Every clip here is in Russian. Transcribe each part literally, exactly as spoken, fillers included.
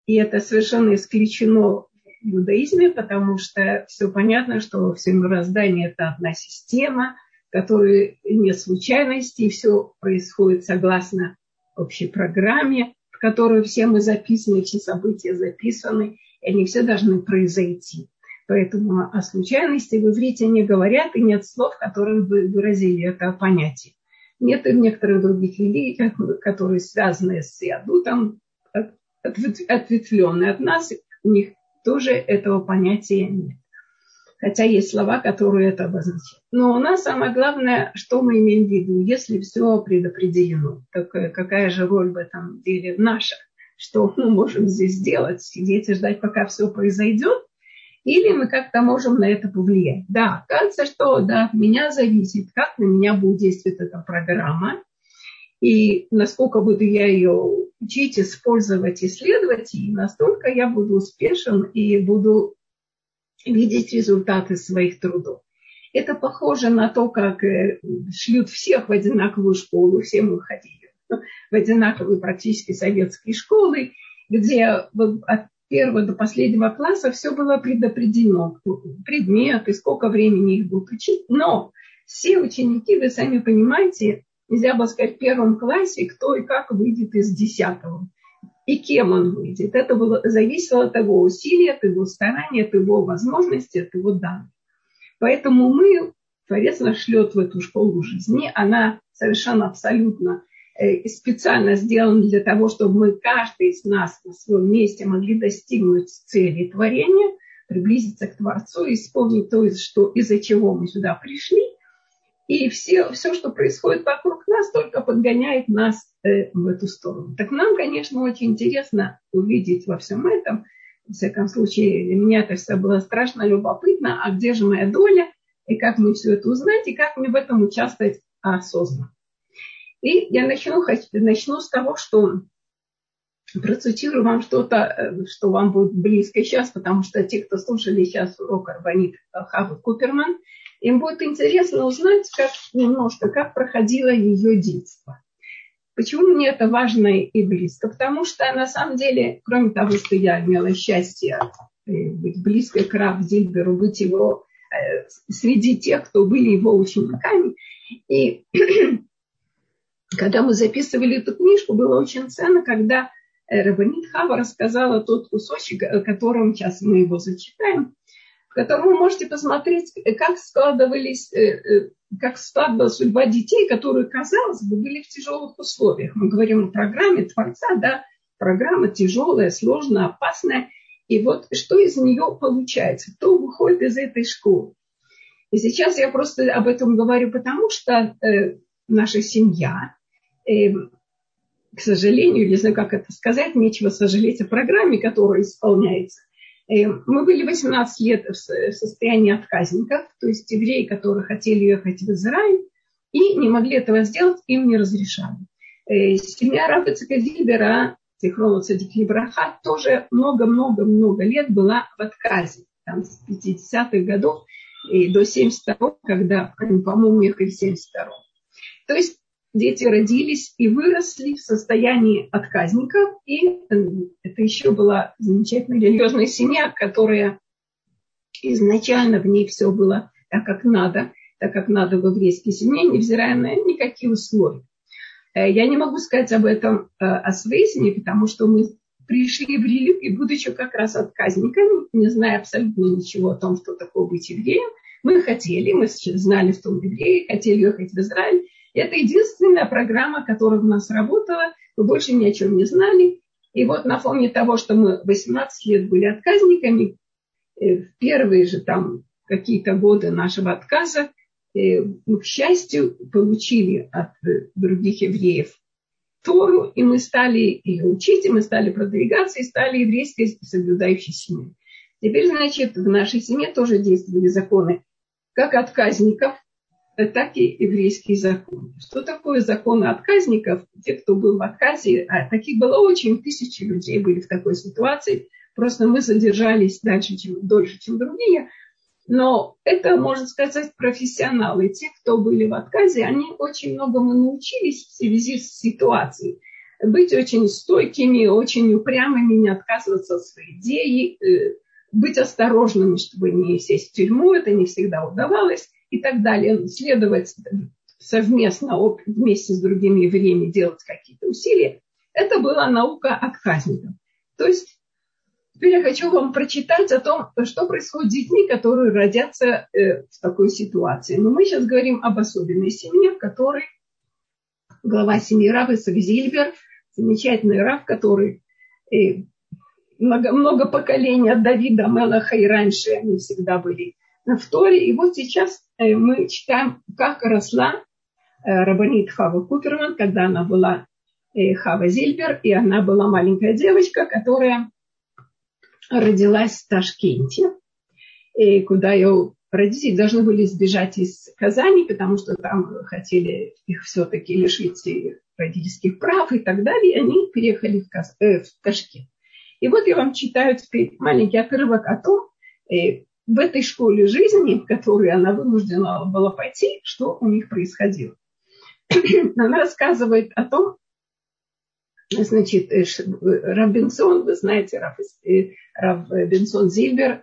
И это совершенно исключено в иудаизме, потому что все понятно, что все мироздание – это одна система, в которой нет случайностей, и все происходит согласно общей программе, в которой все мы записаны, все события записаны, и они все должны произойти. Поэтому о случайности в иврите не говорят, и нет слов, которые бы выразили это понятие. Нет и некоторых других религий, которые связаны с Ядутом, ответвленные от нас, у них тоже этого понятия нет. Хотя есть слова, которые это обозначают. Но у нас самое главное, что мы имеем в виду, если все предопределено. Так какая же роль в этом деле наша? Что мы можем здесь сделать? Сидеть и ждать, пока все произойдет? Или мы как-то можем на это повлиять? Да, кажется, что да, от меня зависит, как на меня будет действовать эта программа. И насколько буду я ее учить, использовать, исследовать, и настолько я буду успешен и буду видеть результаты своих трудов. Это похоже на то, как шлют всех в одинаковую школу. Все мы ходили в одинаковые практически советские школы, где от первого до последнего класса все было предопределено. Предметы, сколько времени их будут учить. Но все ученики, вы сами понимаете, нельзя было сказать в первом классе, кто и как выйдет из десятого. И кем он выйдет. Это было, зависело от его усилий, от его старания, от его возможностей, от его данных. Поэтому мы, Творец нас шлет в эту школу жизни. Она совершенно абсолютно э, специально сделана для того, чтобы мы, каждый из нас на своем месте могли достигнуть цели творения, приблизиться к Творцу, исполнить то, что, из-за чего мы сюда пришли. И все, все, что происходит вокруг нас, только подгоняет нас э, в эту сторону. Так нам, конечно, очень интересно увидеть во всем этом. В всяком случае, для меня это все было страшно любопытно. А где же моя доля? И как мне все это узнать? И как мне в этом участвовать осознанно? И я начну, начну с того, что процитирую вам что-то, что вам будет близко сейчас, потому что те, кто слушали сейчас урок Рабанит Хавы Куперман, им будет интересно узнать как, немножко, как проходило ее детство. Почему мне это важно и близко? Потому что, на самом деле, кроме того, что я имела счастье быть близкой к Рав Зильберу, быть его среди тех, кто были его учениками, и когда мы записывали эту книжку, было очень ценно, когда Рабанит Хава рассказала тот кусочек, о котором сейчас мы его зачитаем, в котором вы можете посмотреть, как складывались, как складывалась судьба детей, которые, казалось бы, были в тяжелых условиях. Мы говорим о программе Творца, да, программа тяжелая, сложная, опасная. И вот что из нее получается, кто выходит из этой школы. И сейчас я просто об этом говорю, потому что э, наша семья, э, к сожалению, не знаю, как это сказать, нечего сожалеть о программе, которая исполняется. Мы были восемнадцать лет в состоянии отказников, то есть евреи, которые хотели ехать в Израиль и не могли этого сделать, им не разрешали. Семья Рава Ицхака Зильбера, Зихроно Цадик Либраха, тоже много-много-много лет была в отказе. Там с пятидесятых годов и до семьдесят второго, когда, по-моему, ехали в семьдесят втором. То есть дети родились и выросли в состоянии отказников. И это еще была замечательная религиозная семья, которая изначально в ней все было так, как надо, так, как надо в еврейской семье, невзирая на никакие условия. Я не могу сказать об этом о своей семье, потому что мы пришли в религию, будучи как раз отказниками, не зная абсолютно ничего о том, что такое быть евреем. Мы хотели, мы знали, что мы евреи, хотели ехать в Израиль. Это единственная программа, которая у нас работала. Мы больше ни о чем не знали. И вот на фоне того, что мы восемнадцать лет были отказниками, в первые же там какие-то годы нашего отказа, мы, к счастью, получили от других евреев Тору, и мы стали ее учить, и мы стали продвигаться, и стали еврейской соблюдающей семьей. Теперь, значит, в нашей семье тоже действовали законы как отказников, так и еврейские законы. Что такое законы отказников? Те, кто был в отказе, а таких было очень, тысячи людей были в такой ситуации. Просто мы задержались дальше, чем, дольше, чем другие. Но это, можно сказать, профессионалы. Те, кто были в отказе, они очень многому научились в связи с ситуацией. быть очень стойкими, очень упрямыми, не отказываться от своей идеи, быть осторожными, чтобы не сесть в тюрьму, это не всегда удавалось, и так далее. Следовать совместно, вместе с другими евреями делать какие-то усилия. Это была наука отказников. То есть теперь я хочу вам прочитать о том, что происходит с детьми, которые родятся э, в такой ситуации. Но мы сейчас говорим об особенной семье, в которой глава семьи Рав Ицхак Зильбер, замечательный рав, который э, много, много поколений от Давида Мелаха, и раньше они всегда были в Торе. И вот сейчас э, мы читаем, как росла э, рабанит Хава Куперман, когда она была э, Хава Зильбер, и она была маленькая девочка, которая родилась в Ташкенте, и куда ее родители должны были сбежать из Казани, потому что там хотели их все-таки лишить родительских прав и так далее. И они переехали в, Каз... э, в Ташкент. И вот я вам читаю теперь маленький отрывок о том, э, в этой школе жизни, в которую она вынуждена была пойти, что у них происходило. Она рассказывает о том, значит, Рав Бенсон, вы знаете, Рав, Рав Бенсон Зильбер,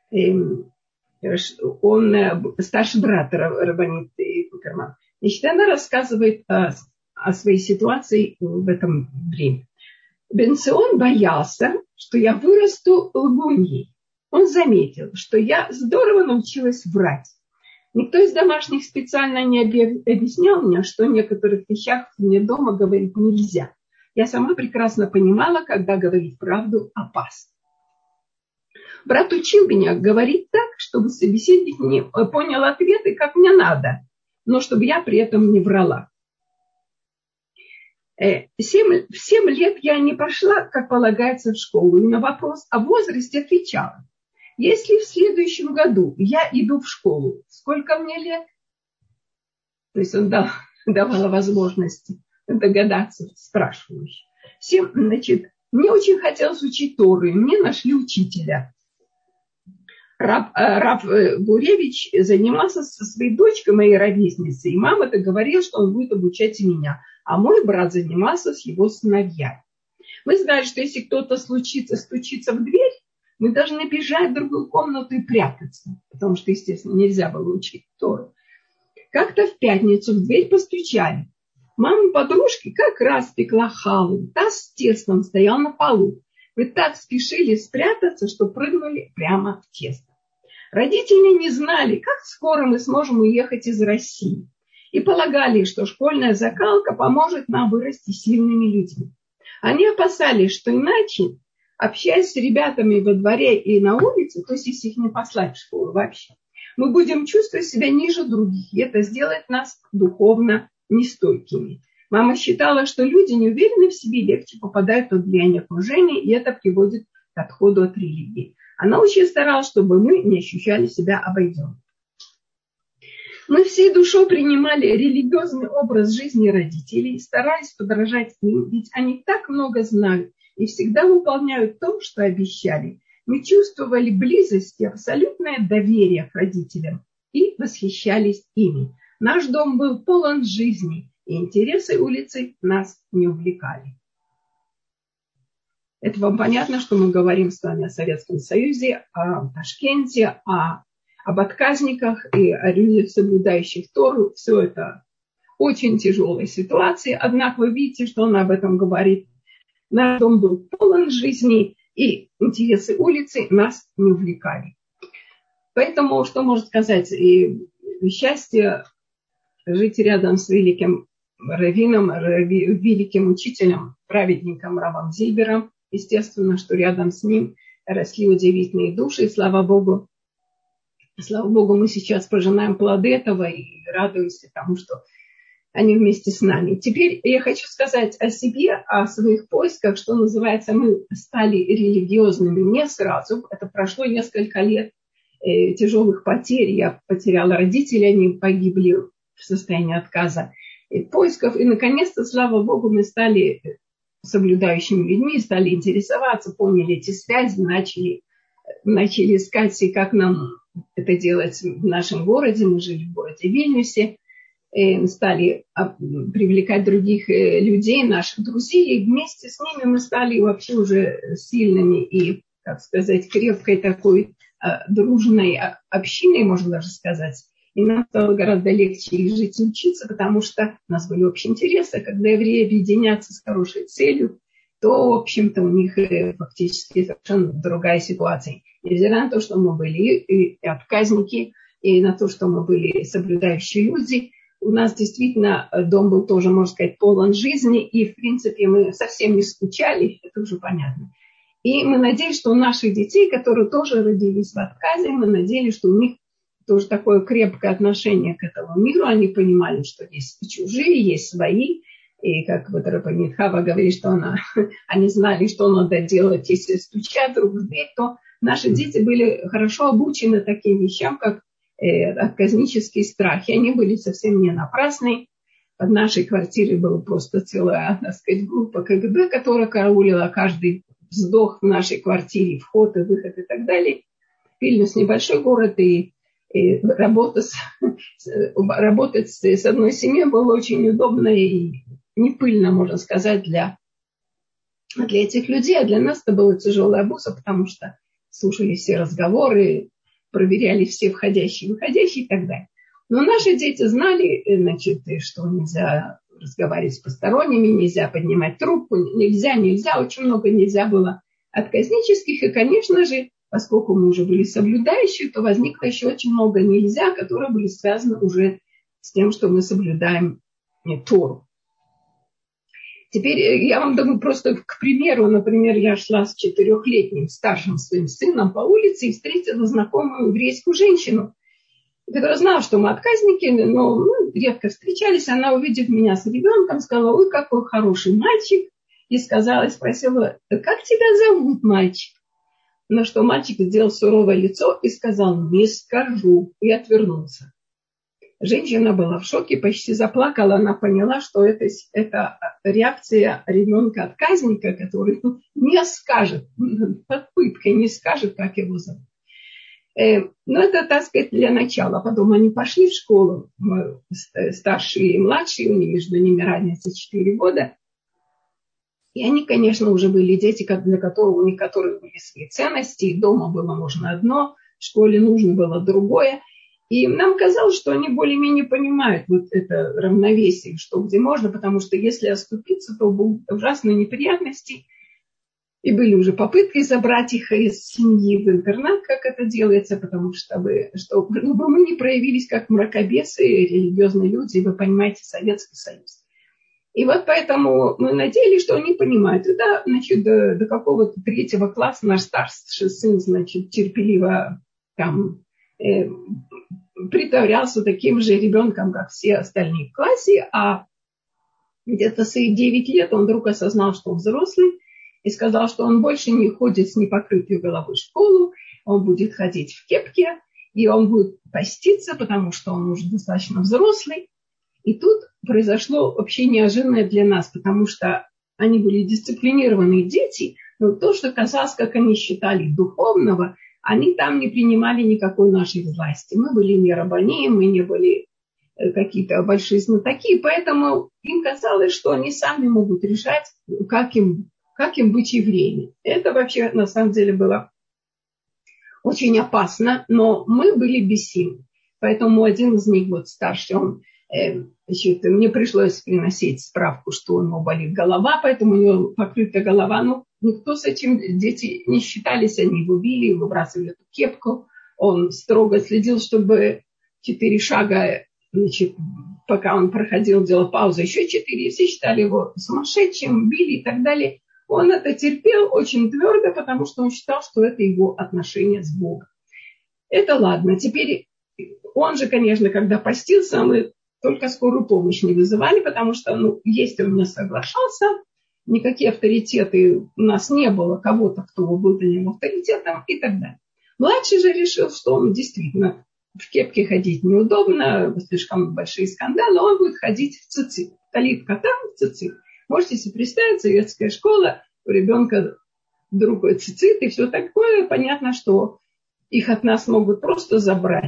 он старший брат рабанит Куперман. Значит, она рассказывает о, о своей ситуации в этом время. Бенсон боялся, что я вырасту лгуньей. Он заметил, что я здорово научилась врать. Никто из домашних специально не объяснял мне, что о некоторых вещах мне дома говорить нельзя. Я сама прекрасно понимала, когда говорить правду опасно. Брат учил меня говорить так, чтобы собеседник не понял ответы, как мне надо, но чтобы я при этом не врала. Семь, в семь лет я не пошла, как полагается, в школу, и на вопрос о возрасте отвечала. Если в следующем году я иду в школу, сколько мне лет? То есть он дал, давал возможности догадаться, спрашивающий. Всем, значит, мне очень хотелось учить Тору, и мне нашли учителя. Рав, Рав Гуревич занимался со своей дочкой, моей ровесницей, и мама-то говорила, что он будет обучать и меня. А мой брат занимался с его сыновьями. Мы знаем, что если кто-то случится, стучится в дверь, мы должны бежать в другую комнату и прятаться, потому что, естественно, нельзя было учить Тору. Как-то в пятницу в дверь постучали. Мама подружки как раз пекла халу. Таз с тестом стоял на полу. Мы так спешили спрятаться, что прыгнули прямо в тесто. Родители не знали, как скоро мы сможем уехать из России. И полагали, что школьная закалка поможет нам вырасти сильными людьми. Они опасались, что иначе, общаясь с ребятами во дворе и на улице, то есть если их не послать в школу вообще, мы будем чувствовать себя ниже других, и это сделает нас духовно нестойкими. Мама считала, что люди, не уверенные в себе, легче попадают под влияние окружения, и это приводит к отходу от религии. Она очень старалась, чтобы мы не ощущали себя обойденными. Мы всей душой принимали религиозный образ жизни родителей, старались подражать им, ведь они так много знают и всегда выполняют то, что обещали. Мы чувствовали близость и абсолютное доверие к родителям и восхищались ими. Наш дом был полон жизни, и интересы улицы нас не увлекали. Это вам понятно, что мы говорим с вами о Советском Союзе, о Ташкенте, о, об отказниках и о людях, соблюдающих Тору. Все это очень тяжелая ситуация. Однако вы видите, что он об этом говорит. Наш дом был полон жизни, и интересы улицы нас не увлекали. Поэтому, что может сказать, и счастье жить рядом с великим раввином, великим учителем, праведником Равом Зильбером. Естественно, что рядом с ним росли удивительные души. И слава Богу, слава Богу, мы сейчас пожинаем плоды этого и радуемся тому, что они вместе с нами. Теперь я хочу сказать о себе, о своих поисках, что называется, мы стали религиозными не сразу. Это прошло несколько лет э, тяжелых потерь. Я потеряла родителей, они погибли в состоянии отказа и поисков. И, наконец-то, слава Богу, мы стали соблюдающими людьми, стали интересоваться, поняли эти связи, начали, начали искать, как нам это делать в нашем городе. Мы жили в городе Вильнюсе. стали привлекать других людей, наших друзей, и вместе с ними мы стали вообще уже сильными и, как сказать, крепкой такой дружной общиной, можно даже сказать. И нам стало гораздо легче и жить и учиться, потому что у нас были общие интересы. Когда евреи объединятся с хорошей целью, то, в общем-то, у них фактически совершенно другая ситуация. Невзирая на то, что мы были и отказники, и на то, что мы были соблюдающие люди, у нас действительно дом был тоже, можно сказать, полон жизни, и, в принципе, мы совсем не скучали, это уже понятно. И мы надеялись, что у наших детей, которые тоже родились в отказе, мы надеялись, что у них тоже такое крепкое отношение к этому миру. Они понимали, что есть чужие, есть свои. И как вот Рабанит Хава говорит, что она, они знали, что надо делать, если стучат друг в дверь, то наши дети были хорошо обучены таким вещам, как э, отказнический страх. И они были совсем не напрасны. Под нашей квартирой была просто целая, так сказать, группа ка гэ бэ, которая караулила каждый вздох в нашей квартире, вход и выход и так далее. Вильнюс небольшой город, и, и работа с, работать с, с одной семьей было очень удобно и не пыльно, можно сказать, для, для этих людей. А для нас это было тяжелая обуза, потому что слушали все разговоры, проверяли все входящие и выходящие и так далее. Но наши дети знали, значит, что нельзя разговаривать с посторонними, нельзя поднимать трубку, нельзя, нельзя, очень много нельзя было отказнических. И, конечно же, поскольку мы уже были соблюдающие, то возникло еще очень много нельзя, которые были связаны уже с тем, что мы соблюдаем Тору. Теперь я вам дам просто к примеру, например, я шла с четырехлетним старшим своим сыном по улице и встретила знакомую еврейскую женщину, которая знала, что мы отказники, но мы редко встречались. Она, увидев меня с ребенком, сказала: ой, какой хороший мальчик. И сказала, спросила: как тебя зовут, мальчик? На что мальчик сделал суровое лицо и сказал: не скажу. И отвернулся. Женщина была в шоке, почти заплакала. Она поняла, что это, это реакция ребенка-отказника, который не скажет, под пыткой не скажет, как его зовут. Но это, так сказать, для начала. Потом они пошли в школу, старшие и младшие, у них между ними разница четыре года. И они, конечно, уже были дети, для которых, у них которых были свои ценности. И дома было можно одно, в школе нужно было другое. И нам казалось, что они более-менее понимают вот это равновесие, что где можно, потому что если оступиться, то будут ужасные неприятности. И были уже попытки забрать их из семьи в интернат, как это делается, потому что чтобы, чтобы мы не проявились как мракобесы, религиозные люди, вы понимаете, Советский Союз. И вот поэтому мы надеялись, что они понимают. И да, значит, до, до какого-то третьего класса наш старший сын, значит, терпеливо там э, притворялся таким же ребенком, как все остальные в классе, а где-то в свои девять лет он вдруг осознал, что он взрослый, и сказал, что он больше не ходит с непокрытой головой в школу, он будет ходить в кепке, и он будет поститься, потому что он уже достаточно взрослый. И тут произошло вообще неожиданное для нас, потому что они были дисциплинированные дети, но то, что казалось, как они считали, духовного, они там не принимали никакой нашей власти. Мы были не рабани, мы не были какие-то большие знатоки, поэтому им казалось, что они сами могут решать, как им Как им быть евреями? Это вообще на самом деле было очень опасно, но мы были бессильны. Поэтому один из них, вот старший, он, э, значит, мне пришлось приносить справку, что у него болит голова, поэтому у него покрыта голова. Ну, никто с этим, дети не считались, они его били, выбрасывали эту кепку. Он строго следил, чтобы четыре шага, значит, пока он проходил, делал паузу, еще четыре, и все считали его сумасшедшим, били и так далее. Он это терпел очень твердо, потому что он считал, что это его отношение с Богом. Это ладно. Теперь он же, конечно, когда постился, мы только скорую помощь не вызывали, потому что, ну, если он не соглашался, никакие авторитеты у нас не было, кого-то, кто был для него авторитетом и так далее. Младший же решил, что он действительно в кепке ходить неудобно, слишком большие скандалы, он будет ходить в цицит. Талит катам в цицит. Можете себе представить, советская школа, у ребенка другой цицит и все такое. Понятно, что их от нас могут просто забрать.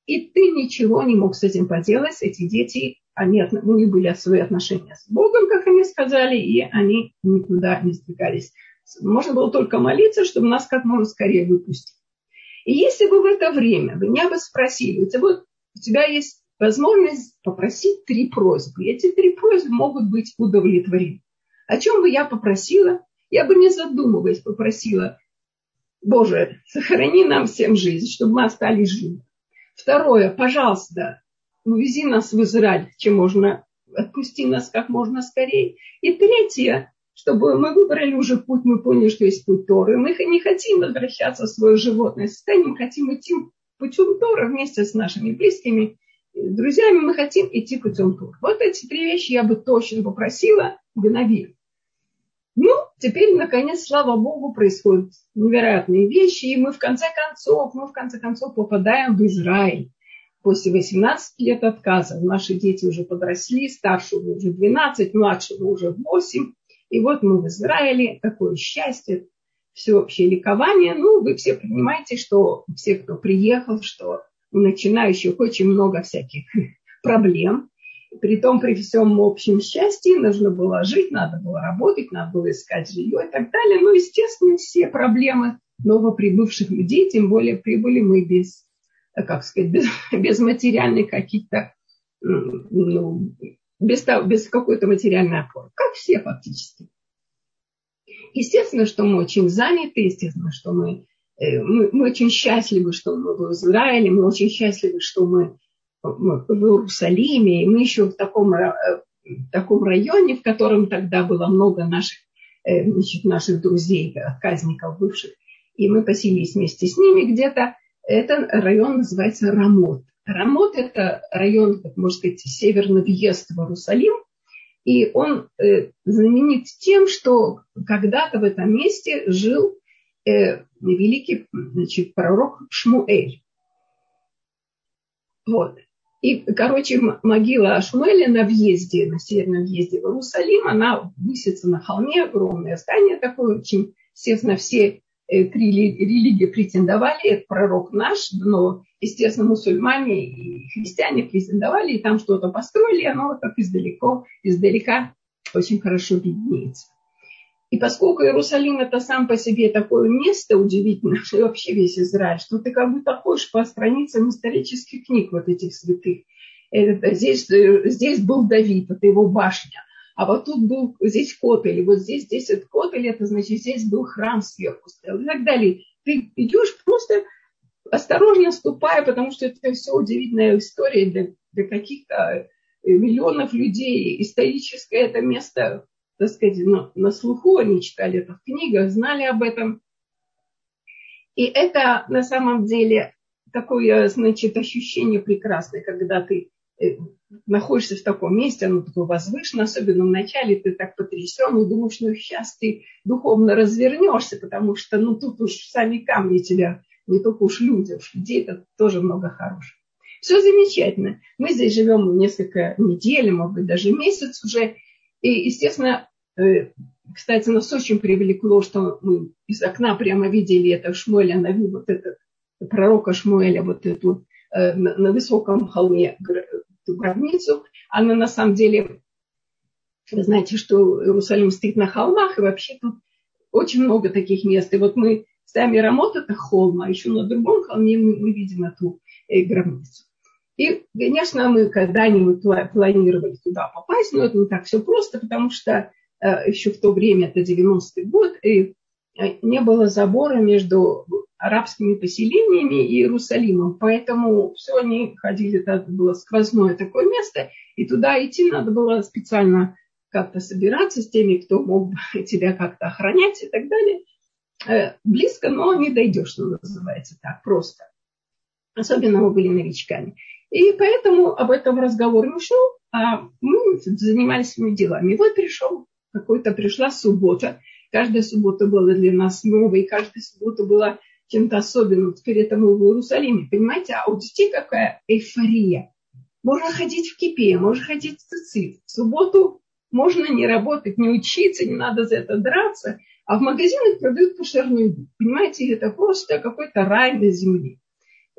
И ты ничего не мог с этим поделать. Эти дети, они, у них были свои отношения с Богом, как они сказали, и они никуда не сдвигались. Можно было только молиться, чтобы нас как можно скорее выпустить. И если бы в это время меня бы спросили, у тебя, будет, у тебя есть возможность попросить три просьбы. И эти три просьбы могут быть удовлетворены. О чем бы я попросила? Я бы, не задумываясь, попросила: Боже, сохрани нам всем жизнь, чтобы мы остались живы. Второе, пожалуйста, увези нас в Израиль, чем можно, отпусти нас как можно скорее. И третье, чтобы мы выбрали уже путь, мы поняли, что есть путь Торы. Мы не хотим возвращаться в свое животное состояние, мы хотим идти путем Торы вместе с нашими близкими друзьями, мы хотим идти путем Торы. Вот эти три вещи я бы точно попросила мгновенно. Ну, теперь, наконец, слава Богу, происходят невероятные вещи, и мы в конце концов, мы в конце концов попадаем в Израиль. После восемнадцати лет отказа наши дети уже подросли, старшему уже двенадцать, младшему уже восемь. И вот мы в Израиле, какое счастье, всеобщее ликование. Ну, вы все понимаете, что все, кто приехал, что у начинающих очень много всяких проблем. Притом при всем общем счастье нужно было жить, надо было работать, надо было искать жилье и так далее. Ну, естественно, все проблемы новоприбывших людей, тем более прибыли мы без, как сказать, без, без материальных каких-то, ну, без, без какой-то материальной опоры. Как все фактически. Естественно, что мы очень заняты, естественно, что мы, мы, мы очень счастливы, что мы в Израиле, мы очень счастливы, что мы в Иерусалиме, и мы еще в таком, в таком районе, в котором тогда было много наших, значит, наших друзей, отказников бывших, и мы поселились вместе с ними где-то. Этот район называется Рамот. Рамот – это район, как можно сказать, северный въезд в Иерусалим, и он знаменит тем, что когда-то в этом месте жил великий, значит, пророк Шмуэль. Вот. И, короче, могила Шмуэля на въезде, на северном въезде в Иерусалим, она высится на холме, огромное здание такое, очень, естественно, все три религии претендовали, это пророк наш, но, естественно, мусульмане и христиане претендовали, и там что-то построили, и оно как издалека, издалека очень хорошо виднеется. И поскольку Иерусалим это сам по себе такое место удивительное, что вообще весь Израиль, что ты как будто ходишь по страницам исторических книг вот этих святых. Это, здесь, здесь был Давид, это его башня. А вот тут был здесь Котель, вот здесь десять Котель, это значит здесь был храм сверху стоял и так далее. Ты идешь просто осторожно ступая, потому что это все удивительная история для, для каких-то миллионов людей. Историческое это место, так сказать, на, на слуху, они читали это в книгах, знали об этом. И это на самом деле такое, значит, ощущение прекрасное, когда ты находишься в таком месте, оно такое возвышенное, особенно в начале ты так потрясен и думаешь, ну сейчас ты духовно развернешься, потому что ну тут уж сами камни тебя, не только уж люди, уж людей это тоже много хорошего. Все замечательно. Мы здесь живем несколько недель, может быть, даже месяц уже. И, естественно, кстати, нас очень привлекло, что мы из окна прямо видели это Шмуэля, Нави, вот этот пророка Шмуэля, вот эту на, на высоком холме эту гробницу. Она на самом деле, вы знаете, что Иерусалим стоит на холмах, и вообще тут очень много таких мест. И вот мы ставим Рамот, это холм, а еще на другом холме мы, мы видим эту э, гробницу. И, конечно, мы когда-нибудь планировали туда попасть, но это не так все просто, потому что э, еще в то время, это девяностый год, и э, не было забора между арабскими поселениями и Иерусалимом. Поэтому все они ходили, это было сквозное такое место, и туда идти надо было специально как-то собираться с теми, кто мог тебя как-то охранять и так далее. Э, близко, но не дойдешь, что называется так, просто. Особенно мы были новичками. И поэтому об этом разговор не шел, а мы занимались своими делами. И вот пришел какой-то, пришла суббота. Каждая суббота была для нас новой, и каждая суббота была чем-то особенным. Теперь это мы в Иерусалиме. Понимаете, а у детей какая эйфория. Можно ходить в кипе, можно ходить в цицит. В субботу можно не работать, не учиться, не надо за это драться. А в магазинах продают кошерную еду. Понимаете, это просто какой-то рай на земле.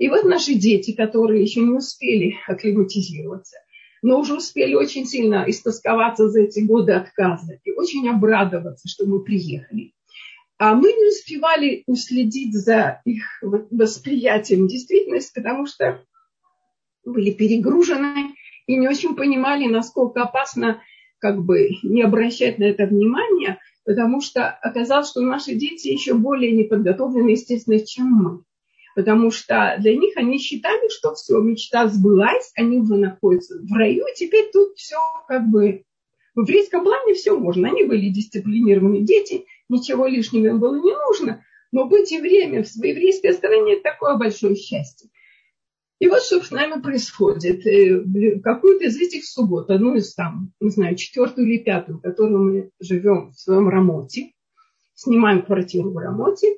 И вот наши дети, которые еще не успели акклиматизироваться, но уже успели очень сильно истосковаться за эти годы отказа и очень обрадоваться, что мы приехали. А мы не успевали уследить за их восприятием действительности, потому что были перегружены и не очень понимали, насколько опасно как бы не обращать на это внимание, потому что оказалось, что наши дети еще более неподготовлены, естественно, чем мы. Потому что для них они считали, что все, мечта сбылась, они уже находятся в раю, теперь тут все как бы в еврейском плане все можно. Они были дисциплинированные дети, ничего лишнего им было не нужно, но быть евреями в еврейской стране – это такое большое счастье. И вот что с нами происходит. Какую-то из этих суббот, одну из там, не знаю, четвертую или пятую, в которой мы живем в своем Рамоте, снимаем квартиру в Рамоте,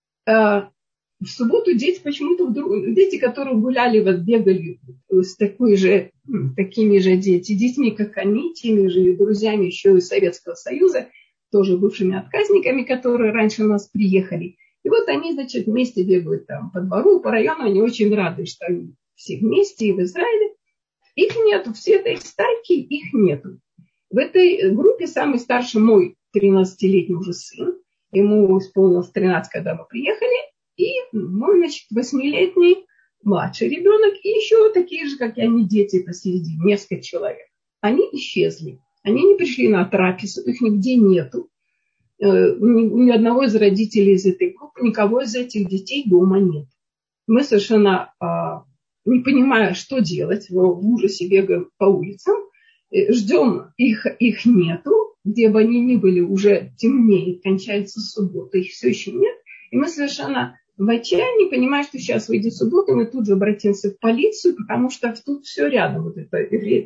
в субботу дети почему-то вдруг, дети, которые гуляли, вот бегали с такой же, такими же дети, детьми, как они, теми же друзьями еще из Советского Союза, тоже бывшими отказниками, которые раньше у нас приехали. И вот они, значит, вместе бегают там по двору, по району, они очень рады, что они все вместе и в Израиле. Их нету, все этой стайки, их нету. В этой группе самый старший мой тринадцатилетний уже сын, ему исполнилось тринадцать, когда мы приехали, и мой, значит, восьмилетний младший ребенок, и еще такие же, как и они, дети посередине, несколько человек. Они исчезли. Они не пришли на трапезу, их нигде нету. Ни, ни одного из родителей из этой группы, никого из этих детей дома нет. Мы совершенно а, не понимая, что делать, в ужасе бегаем по улицам, ждем, их, их нету, где бы они ни были, уже темнеет, кончается суббота, их все еще нет. И мы совершенно в отчаянии понимаем, что сейчас выйдет суббота, мы тут же обратимся в полицию, потому что тут все рядом. Вот это,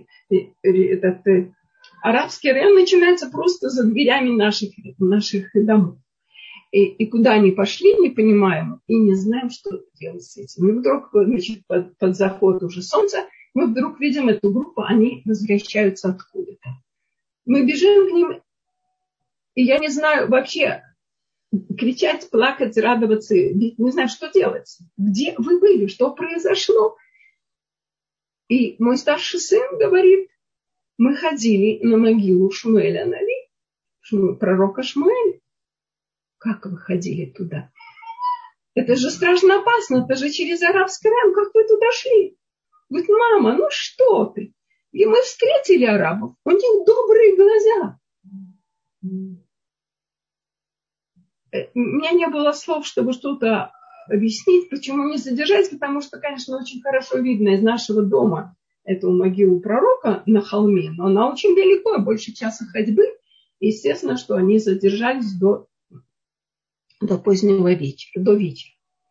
этот арабский район начинается просто за дверями наших, наших домов. И, и куда они пошли, не понимаем и не знаем, что делать с этим. И вдруг, значит, под, под заход уже солнца, мы вдруг видим эту группу, они возвращаются откуда-то. Мы бежим к ним, и я не знаю вообще, кричать, плакать, радоваться, не знаю, что делать. Где вы были? Что произошло? И мой старший сын говорит, мы ходили на могилу Шмуэля Нави, пророка Шмуэля. Как вы ходили туда? Это же страшно опасно, это же через арабский район, как вы туда шли? Говорит, мама, ну что ты? И мы встретили арабов, у них добрые глаза. У меня не было слов, чтобы что-то объяснить, почему не задержать, потому что, конечно, очень хорошо видно из нашего дома эту могилу пророка на холме, но она очень далеко, больше часа ходьбы. Естественно, что они задержались до, до позднего вечера, до вечера.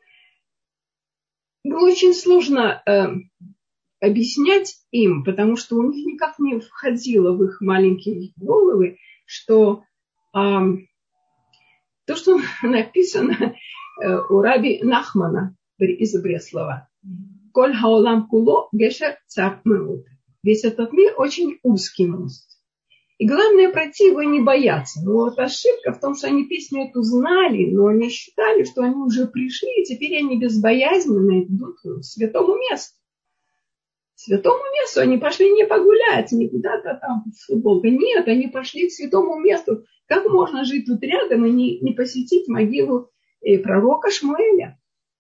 Было очень сложно э, объяснять им, потому что у них никак не входило в их маленькие головы, что э, то, что написано э, у раби Нахмана из Бреслова, «Коль хаолам куло гешер цар меут». Весь этот мир очень узкий мост. И главное, пройти его не бояться. Но вот ошибка в том, что они песню эту знали, но они считали, что они уже пришли, и теперь они безбоязненно идут к святому месту. К святому месту они пошли не погулять, не куда-то там в футболку. Нет, они пошли к святому месту. Как можно жить тут рядом и не, не посетить могилу э, пророка Шмуэля?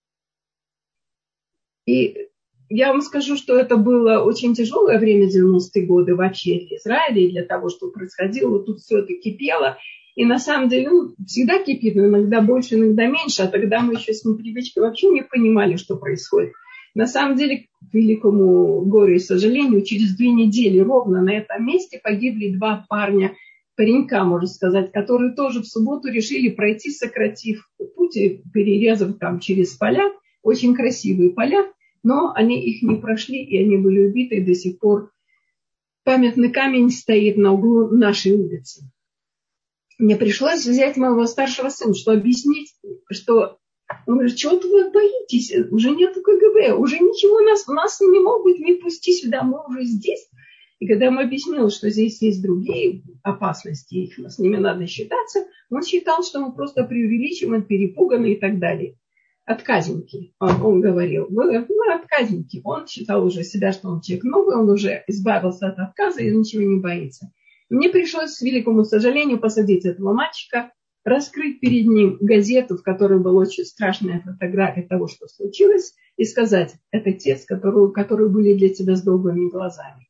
И я вам скажу, что это было очень тяжелое время, девяностые годы вообще в Израиле, и для того, что происходило, тут все это кипело. И на самом деле, ну, всегда кипит, но иногда больше, иногда меньше, а тогда мы еще с непривычкой вообще не понимали, что происходит. На самом деле, к великому горю и сожалению, через две недели ровно на этом месте погибли два парня, паренька, можно сказать, которые тоже в субботу решили пройти, сократив путь, перерезав там через поля, очень красивые поля, но они их не прошли, и они были убиты, и до сих пор памятный камень стоит на углу нашей улицы. Мне пришлось взять моего старшего сына, чтобы объяснить, что он говорит, чего вы боитесь, уже нету ка гэ бэ, уже ничего нас, нас не могут не пустить сюда, мы уже здесь. И когда ему объяснил, что здесь есть другие опасности, их, с ними надо считаться, он считал, что мы просто преувеличиваем, перепуганы и так далее. отказники. Он, он говорил, вы, вы отказники. Он считал уже себя, что он человек новый, он уже избавился от отказа и ничего не боится. Мне пришлось, с великому сожалению, посадить этого мальчика, раскрыть перед ним газету, в которой была очень страшная фотография того, что случилось, и сказать, это те, которые, которые были для тебя с долгими глазами.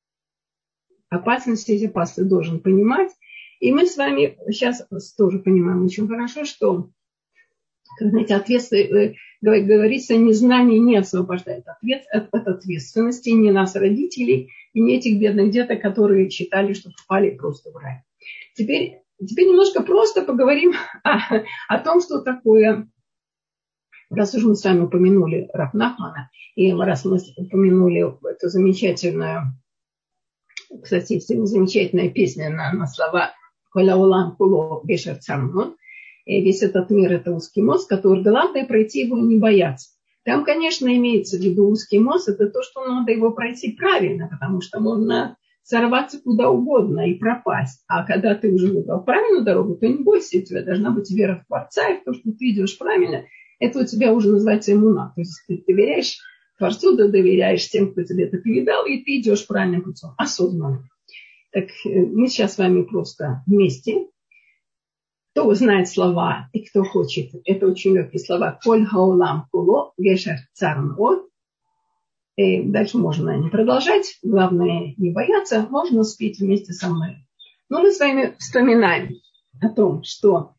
Опасности эти пасты должен понимать. И мы с вами сейчас тоже понимаем очень хорошо, что, как знаете, ответственно, говорится, незнание не освобождает ответ, от, от ответственности ни нас, родителей, и не этих бедных деток, которые считали, что попали просто в рай. Теперь, теперь немножко просто поговорим о, о том, что такое, раз уж мы с вами упомянули Рав Нахмана, и раз мы упомянули эту замечательную, кстати, замечательная песня на, на слова «Коля улам куло гешер цармон», весь этот мир – это узкий мост, который главное пройти его и не бояться. Там, конечно, имеется в виду узкий мост, это то, что надо его пройти правильно, потому что можно сорваться куда угодно и пропасть. А когда ты уже выбрал правильную дорогу, то не бойся, у тебя должна быть вера в Творца, и в то, что ты идешь правильно, это у тебя уже называется иммуна. То есть ты доверяешь Творцу, да доверяешь тем, кто тебе это передал, и ты идешь правильным путем, осознанно. Так мы сейчас с вами просто вместе. Кто знает слова и кто хочет, это очень легкие слова. Коль хаулам куло гешер цармот. Дальше можно не продолжать. Главное не бояться. Можно спеть вместе со мной. Но мы с вами вспоминаем о том, что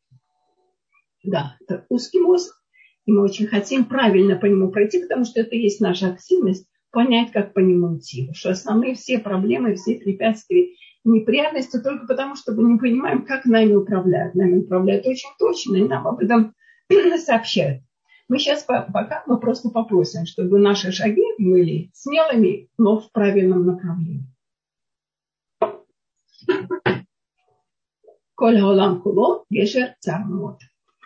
да, это узкий мост. И мы очень хотим правильно по нему пройти, потому что это и есть наша активность. Понять, как по нему идти. Потому что основные все проблемы, все препятствия, неприятности только потому, что мы не понимаем, как нами управляют. Нами управляют очень точно, и нам об этом сообщают. Мы сейчас пока мы просто попросим, чтобы наши шаги были смелыми, но в правильном направлении. Коль хаолам куло гешер цармот.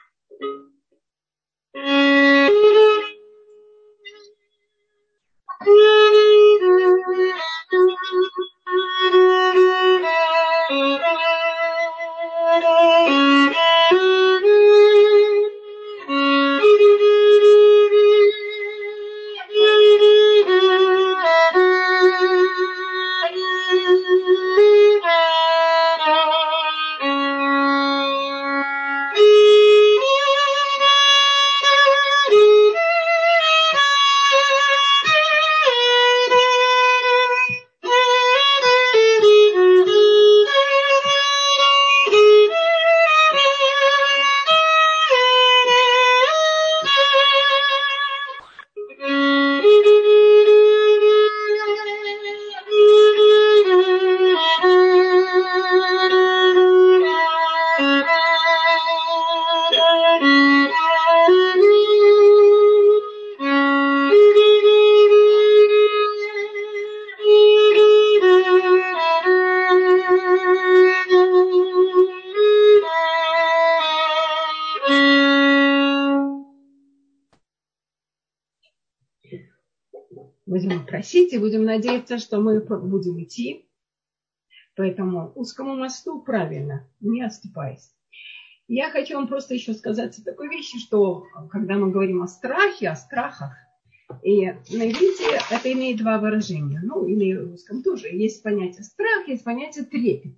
Будем просить и будем надеяться, что мы будем идти по этому узкому мосту правильно, не отступаясь. Я хочу вам просто еще сказать о такой вещи, что когда мы говорим о страхе, о страхах, и на иврите это имеет два выражения. Ну, или в русском тоже. Есть понятие страх, есть понятие трепет.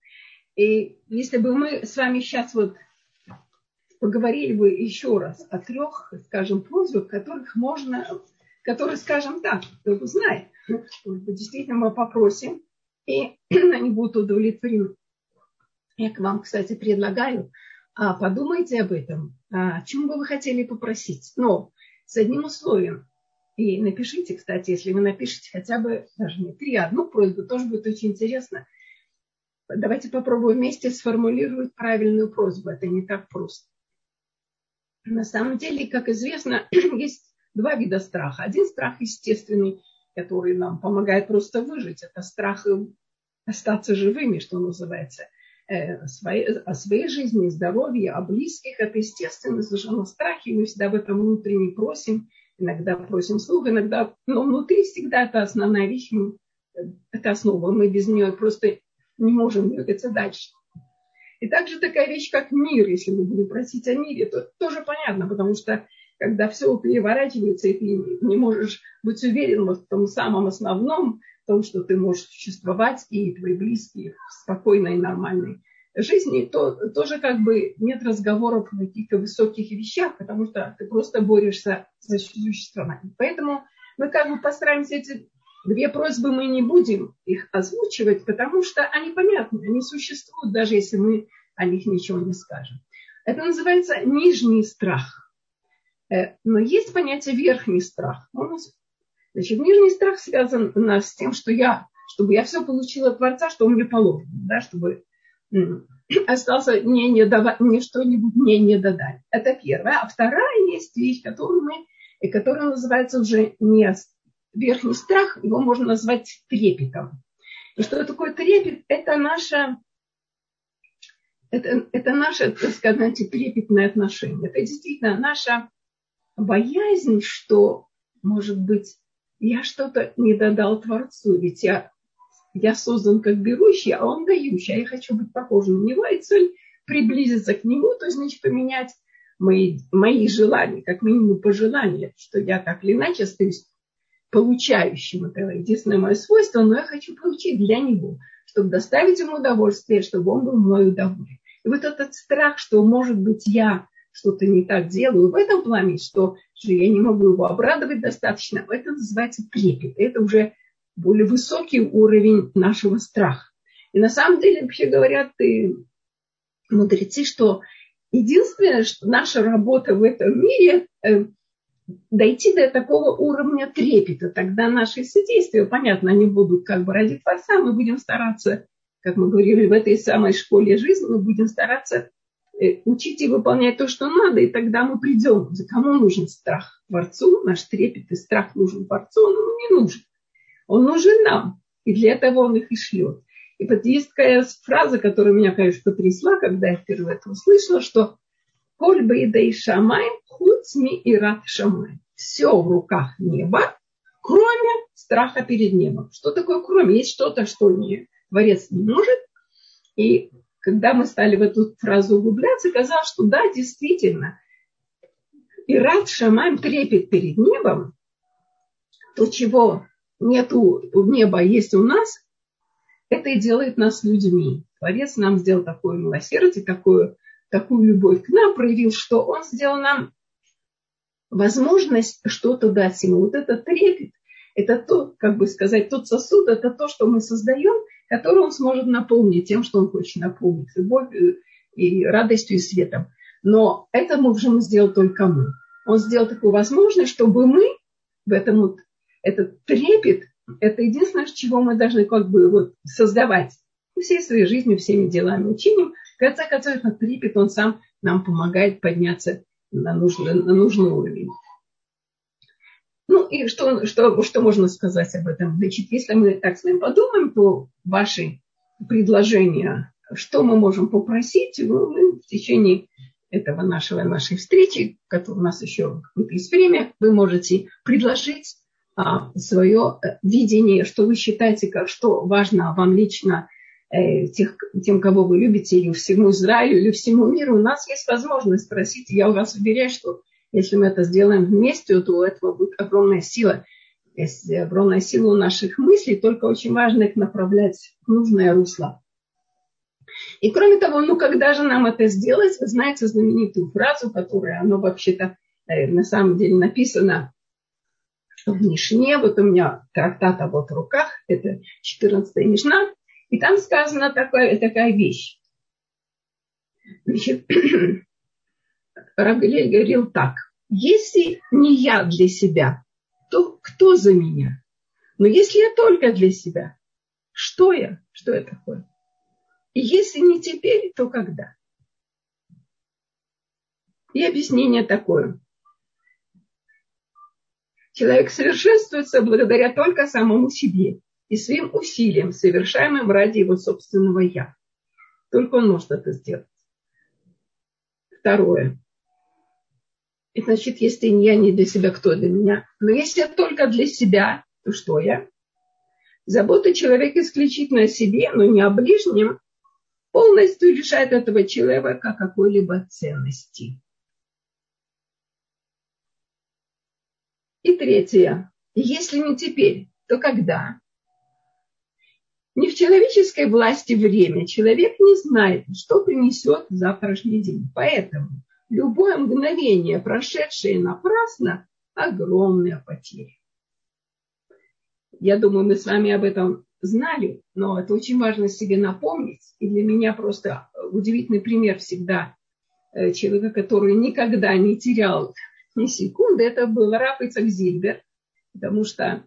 И если бы мы с вами сейчас вот поговорили бы еще раз о трех, скажем, просьбах, которых можно... которые, скажем так, кто знает, действительно мы попросим, и они будут удовлетворены. Я к вам, кстати, предлагаю, подумайте об этом, о чем бы вы хотели попросить, но с одним условием. И напишите, кстати, если вы напишите хотя бы, даже не три, одну просьбу, тоже будет очень интересно. Давайте попробуем вместе сформулировать правильную просьбу, это не так просто. На самом деле, как известно, есть два вида страха. Один страх естественный, который нам помогает просто выжить. Это страх остаться живыми, что называется. Э, своей, о своей жизни, здоровье, о близких. Это естественно совершенно страхи. Мы всегда об этом внутренне просим. Иногда просим слух, иногда... Но внутри всегда это основная вещь. Мы, это основа. Мы без нее просто не можем двигаться дальше. И также такая вещь, как мир. Если мы будем просить о мире, то тоже понятно, потому что когда все переворачивается, и ты не можешь быть уверен в том самом основном, в том, что ты можешь существовать, и твои близкие в спокойной и нормальной жизни, то тоже как бы нет разговоров о каких-то высоких вещах, потому что ты просто борешься за существование. Поэтому мы как бы постараемся эти две просьбы, мы не будем их озвучивать, потому что они понятны, они существуют, даже если мы о них ничего не скажем. Это называется нижний страх. Но есть понятие верхний страх. Значит, нижний страх связан у нас с тем, что я, чтобы я все получила от Творца, что мне положено, да, чтобы остался мне не давать, мне что-нибудь мне не додать. Это первое. А вторая есть вещь, которую мы, и которая называется уже не верхний страх, его можно назвать трепетом. И что такое трепет? Это наша, это, это наше, так сказать, трепетное отношение. Это действительно наша боязнь, что, может быть, я что-то не додал Творцу, ведь я Я создан как берущий, а он дающий. А я хочу быть похожим на него. И цель приблизиться к нему, то есть, значит, поменять мои, мои желания, как минимум пожелания, что я так или иначе остаюсь получающим. Это единственное мое свойство, но я хочу получить для него, чтобы доставить ему удовольствие, чтобы он был мною доволен. И вот этот страх, что, может быть, я что-то не так делаю в этом плане, что, что я не могу его обрадовать достаточно, это называется трепет. Это уже более высокий уровень нашего страха. И на самом деле, вообще говорят и мудрецы, что единственное, что наша работа в этом мире, э, дойти до такого уровня трепета. Тогда наши содействия, понятно, они будут как бы ради Творца, мы будем стараться, как мы говорили, в этой самой школе жизни, мы будем стараться э, учить и выполнять то, что надо, и тогда мы придем. За кому нужен страх? Творцу, наш трепет и страх нужен Творцу, он ему не нужен. Он нужен нам, и для этого он их и шлет. И вот есть такая фраза, которая меня, конечно, потрясла, когда я впервые это услышала, что «Коль бейдей шамай, хуцми и рад шамай». Все в руках неба, кроме страха перед небом. Что такое кроме? Есть что-то, что не, Творец не может. И когда мы стали в эту фразу углубляться, казалось, что да, действительно, и рад шамай, трепет перед небом, то, чего нету у неба, есть у нас, это и делает нас людьми. Творец нам сделал такое милосердие, такую, такую любовь к нам, проявил, что он сделал нам возможность что-то дать ему. Вот этот трепет, это то, как бы сказать, тот сосуд, это то, что мы создаем, который он сможет наполнить тем, что он хочет наполнить, любовью и радостью и светом. Но это можем сделать только мы. Он сделал такую возможность, чтобы мы в этом вот этот трепет, это единственное, чего мы должны как бы вот создавать всей своей жизнью, всеми делами, учением. В конце концов, этот трепет, он сам нам помогает подняться на нужный, на нужный уровень. Ну и что, что, что можно сказать об этом? Значит, если мы так с вами подумаем, то ваши предложения, что мы можем попросить, мы в течение этого нашего, нашей встречи, которая у нас еще какое-то есть время, вы можете предложить свое видение, что вы считаете, как, что важно вам лично, э, тех, тем, кого вы любите, или всему Израилю, или всему миру. У нас есть возможность спросить. Я вас уверяю, что если мы это сделаем вместе, то у этого будет огромная сила. Есть огромная сила у наших мыслей, только очень важно их направлять в нужное русло. И кроме того, ну когда же нам это сделать? Вы знаете знаменитую фразу, которая, она вообще-то э, на самом деле написана в Мишне, вот у меня трактат вот в руках, это четырнадцатая Мишна, и там сказана такая, такая вещь. Значит, Рав Галилей говорил так: если не я для себя, то кто за меня? Но если я только для себя, что я? Что я такое? И если не теперь, то когда? И объяснение такое. Человек совершенствуется благодаря только самому себе и своим усилиям, совершаемым ради его собственного «я». Только он может это сделать. Второе. И значит, если я не для себя, кто для меня? Но если я только для себя, то что я? Забота человека исключительно о себе, но не о ближнем, полностью лишает этого человека какой-либо ценности. И третье. Если не теперь, то когда? Не в человеческой власти время. Человек не знает, что принесет завтрашний день. Поэтому любое мгновение, прошедшее напрасно, огромная потеря. Я думаю, мы с вами об этом знали, но это очень важно себе напомнить. И для меня просто удивительный пример всегда человека, который никогда не терял ни секунды, это был рав Ицхак Зильбер, потому что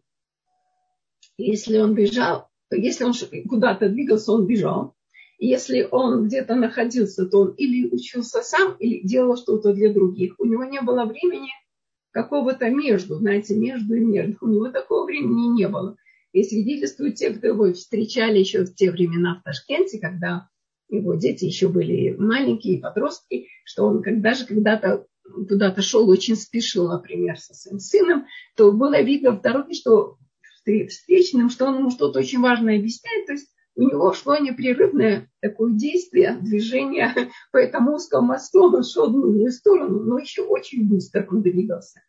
если он бежал, если он куда-то двигался, он бежал. И если он где-то находился, то он или учился сам, или делал что-то для других. У него не было времени какого-то между, знаете, между и между. У него такого времени не было. И свидетельствуют те, кто его встречали еще в те времена в Ташкенте, когда его дети еще были маленькие, подростки, что он даже когда-то куда-то шел, очень спешил, например, со своим сыном, то было видно в дороге, что встречным, что он ему что-то очень важное объясняет. То есть у него шло непрерывное такое действие, движение по этому узкому мосту. Он шел в нужную сторону, но еще очень быстро он двигался.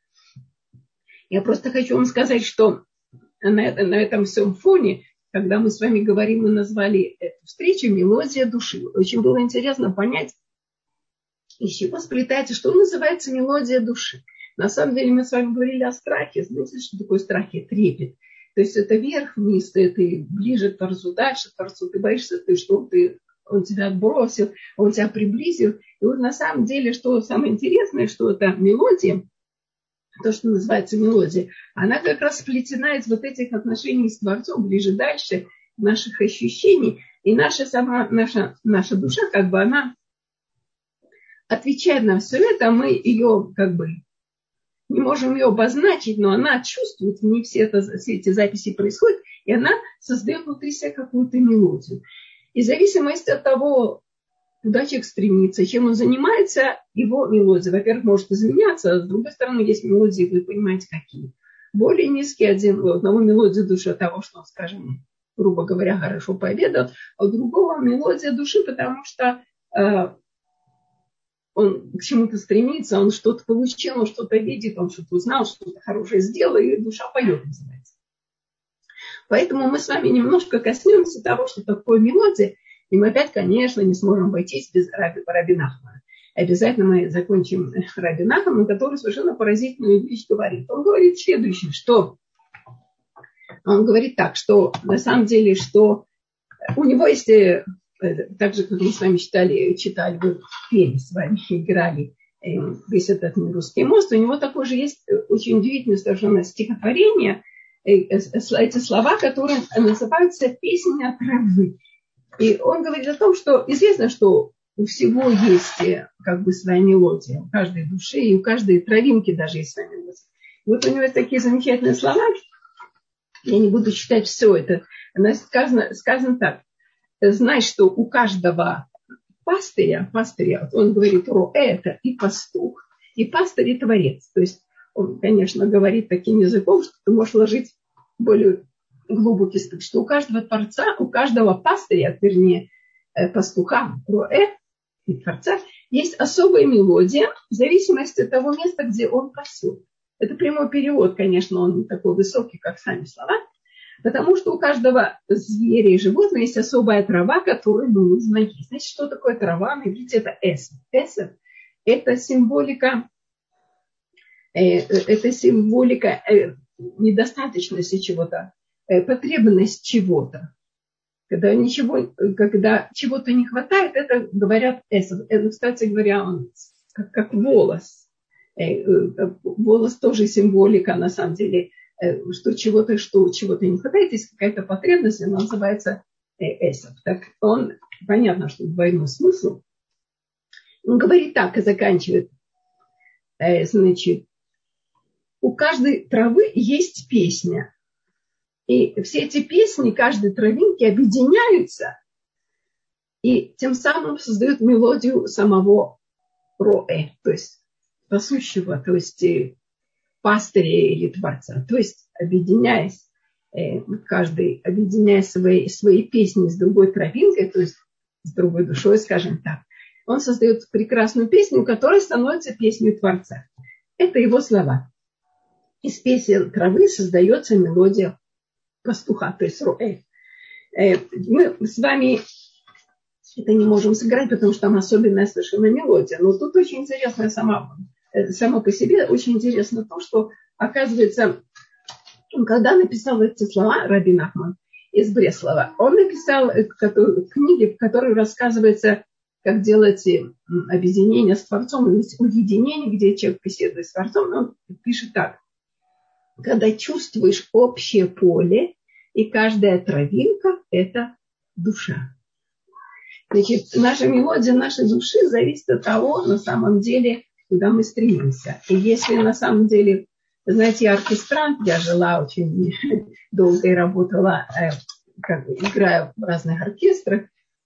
Я просто хочу вам сказать, что на, это, на этом всем фоне, когда мы с вами говорим, мы назвали эту встречу «Мелодия души». Очень было интересно понять, из чего сплетается, что называется «Мелодия души». На самом деле мы с вами говорили о страхе. Знаете, что такое страх? Трепет. То есть это вверх-вниз, ты ближе к Творцу, дальше к Творцу, ты боишься, ты, что ты, он тебя отбросил, он тебя приблизил. И вот на самом деле, что самое интересное, что это мелодия, то, что называется мелодия, она как раз сплетена из вот этих отношений с Творцом, ближе дальше, наших ощущений. И наша сама, наша, наша душа, как бы она отвечает на все это, мы ее как бы не можем ее обозначить, но она чувствует, в ней все, это, все эти записи происходят, и она создает внутри себя какую-то мелодию. И в зависимости от того, куда человек стремится, чем он занимается, его мелодия, во-первых, может изменяться, а с другой стороны, есть мелодии, вы понимаете, какие. Более низкие, один, у одного мелодия души от того, что он, скажем, грубо говоря, хорошо пообедал, а у другого мелодия души, потому что э, он к чему-то стремится, он что-то получил, он что-то видит, он что-то узнал, что-то хорошее сделал, и душа поет, называется. Поэтому мы с вами немножко коснемся того, что такое мелодия, и мы опять, конечно, не сможем обойтись без Раби, Раби Нахмана. Обязательно мы закончим Раби Нахманом, который совершенно поразительную вещь говорит. Он говорит следующее, что он говорит так, что на самом деле, что у него есть... Так же, как мы с вами читали, читали, вы пели с вами, играли весь этот русский мост, у него такое же есть очень удивительное совершенно стихотворение, эти слова, которые называются «Песня травы». И он говорит о том, что известно, что у всего есть как бы своя мелодия, у каждой души и у каждой травинки даже есть своя мелодия. И вот у него есть такие замечательные слова, я не буду читать все это, сказано, сказано так. Знай, что у каждого пастыря, пастыря, он говорит, ро, это и пастух, и пастырь, и творец. То есть он, конечно, говорит таким языком, что ты можешь ложить более глубокий стык, что у каждого творца, у каждого пастыря, вернее, пастуха, ро, и творца, есть особая мелодия в зависимости от того места, где он пасет. Это прямой перевод, конечно, он не такой высокий, как сами слова. Потому что у каждого зверя и животного есть особая трава, которую ему нужно есть. Значит, что такое трава? На иврите это эсер. Эсер – это символика, э, это символика э, недостаточности чего-то, э, потребность чего-то. Когда, ничего, когда чего-то не хватает, это говорят эсер. Это, кстати говоря, он как, как волос. Э, э, волос тоже символика, на самом деле, что чего-то, что чего-то не хватает, есть какая-то потребность, она называется эсов. Так он, понятно, что двойной смысл. Он говорит так и заканчивает. Значит, у каждой травы есть песня. И все эти песни, каждой травинки объединяются и тем самым создают мелодию самого роэ, то есть пасущего, то есть пастыря или творца. То есть, объединяясь, э, каждый, объединяя свои, свои песни с другой травинкой, то есть с другой душой, скажем так, он создает прекрасную песню, которая становится песней Творца. Это его слова. из песен травы создается мелодия пастуха, то есть роэ. Мы с вами это не можем сыграть, потому что там особенная совершенно мелодия. Но тут очень интересно сама, само по себе, очень интересно то, что, оказывается, когда написал эти слова Раби Нахман из Бреслова, он написал книги, в которой рассказывается, как делать объединение с Творцом, уединение, где человек беседует с Творцом. Он пишет так. Когда чувствуешь общее поле, и каждая травинка – это душа. Значит, наша мелодия нашей души зависит от того, на самом деле, куда мы стремимся. И если на самом деле, знаете, я оркестрант, я жила очень долго и работала, как, играя в разных оркестрах,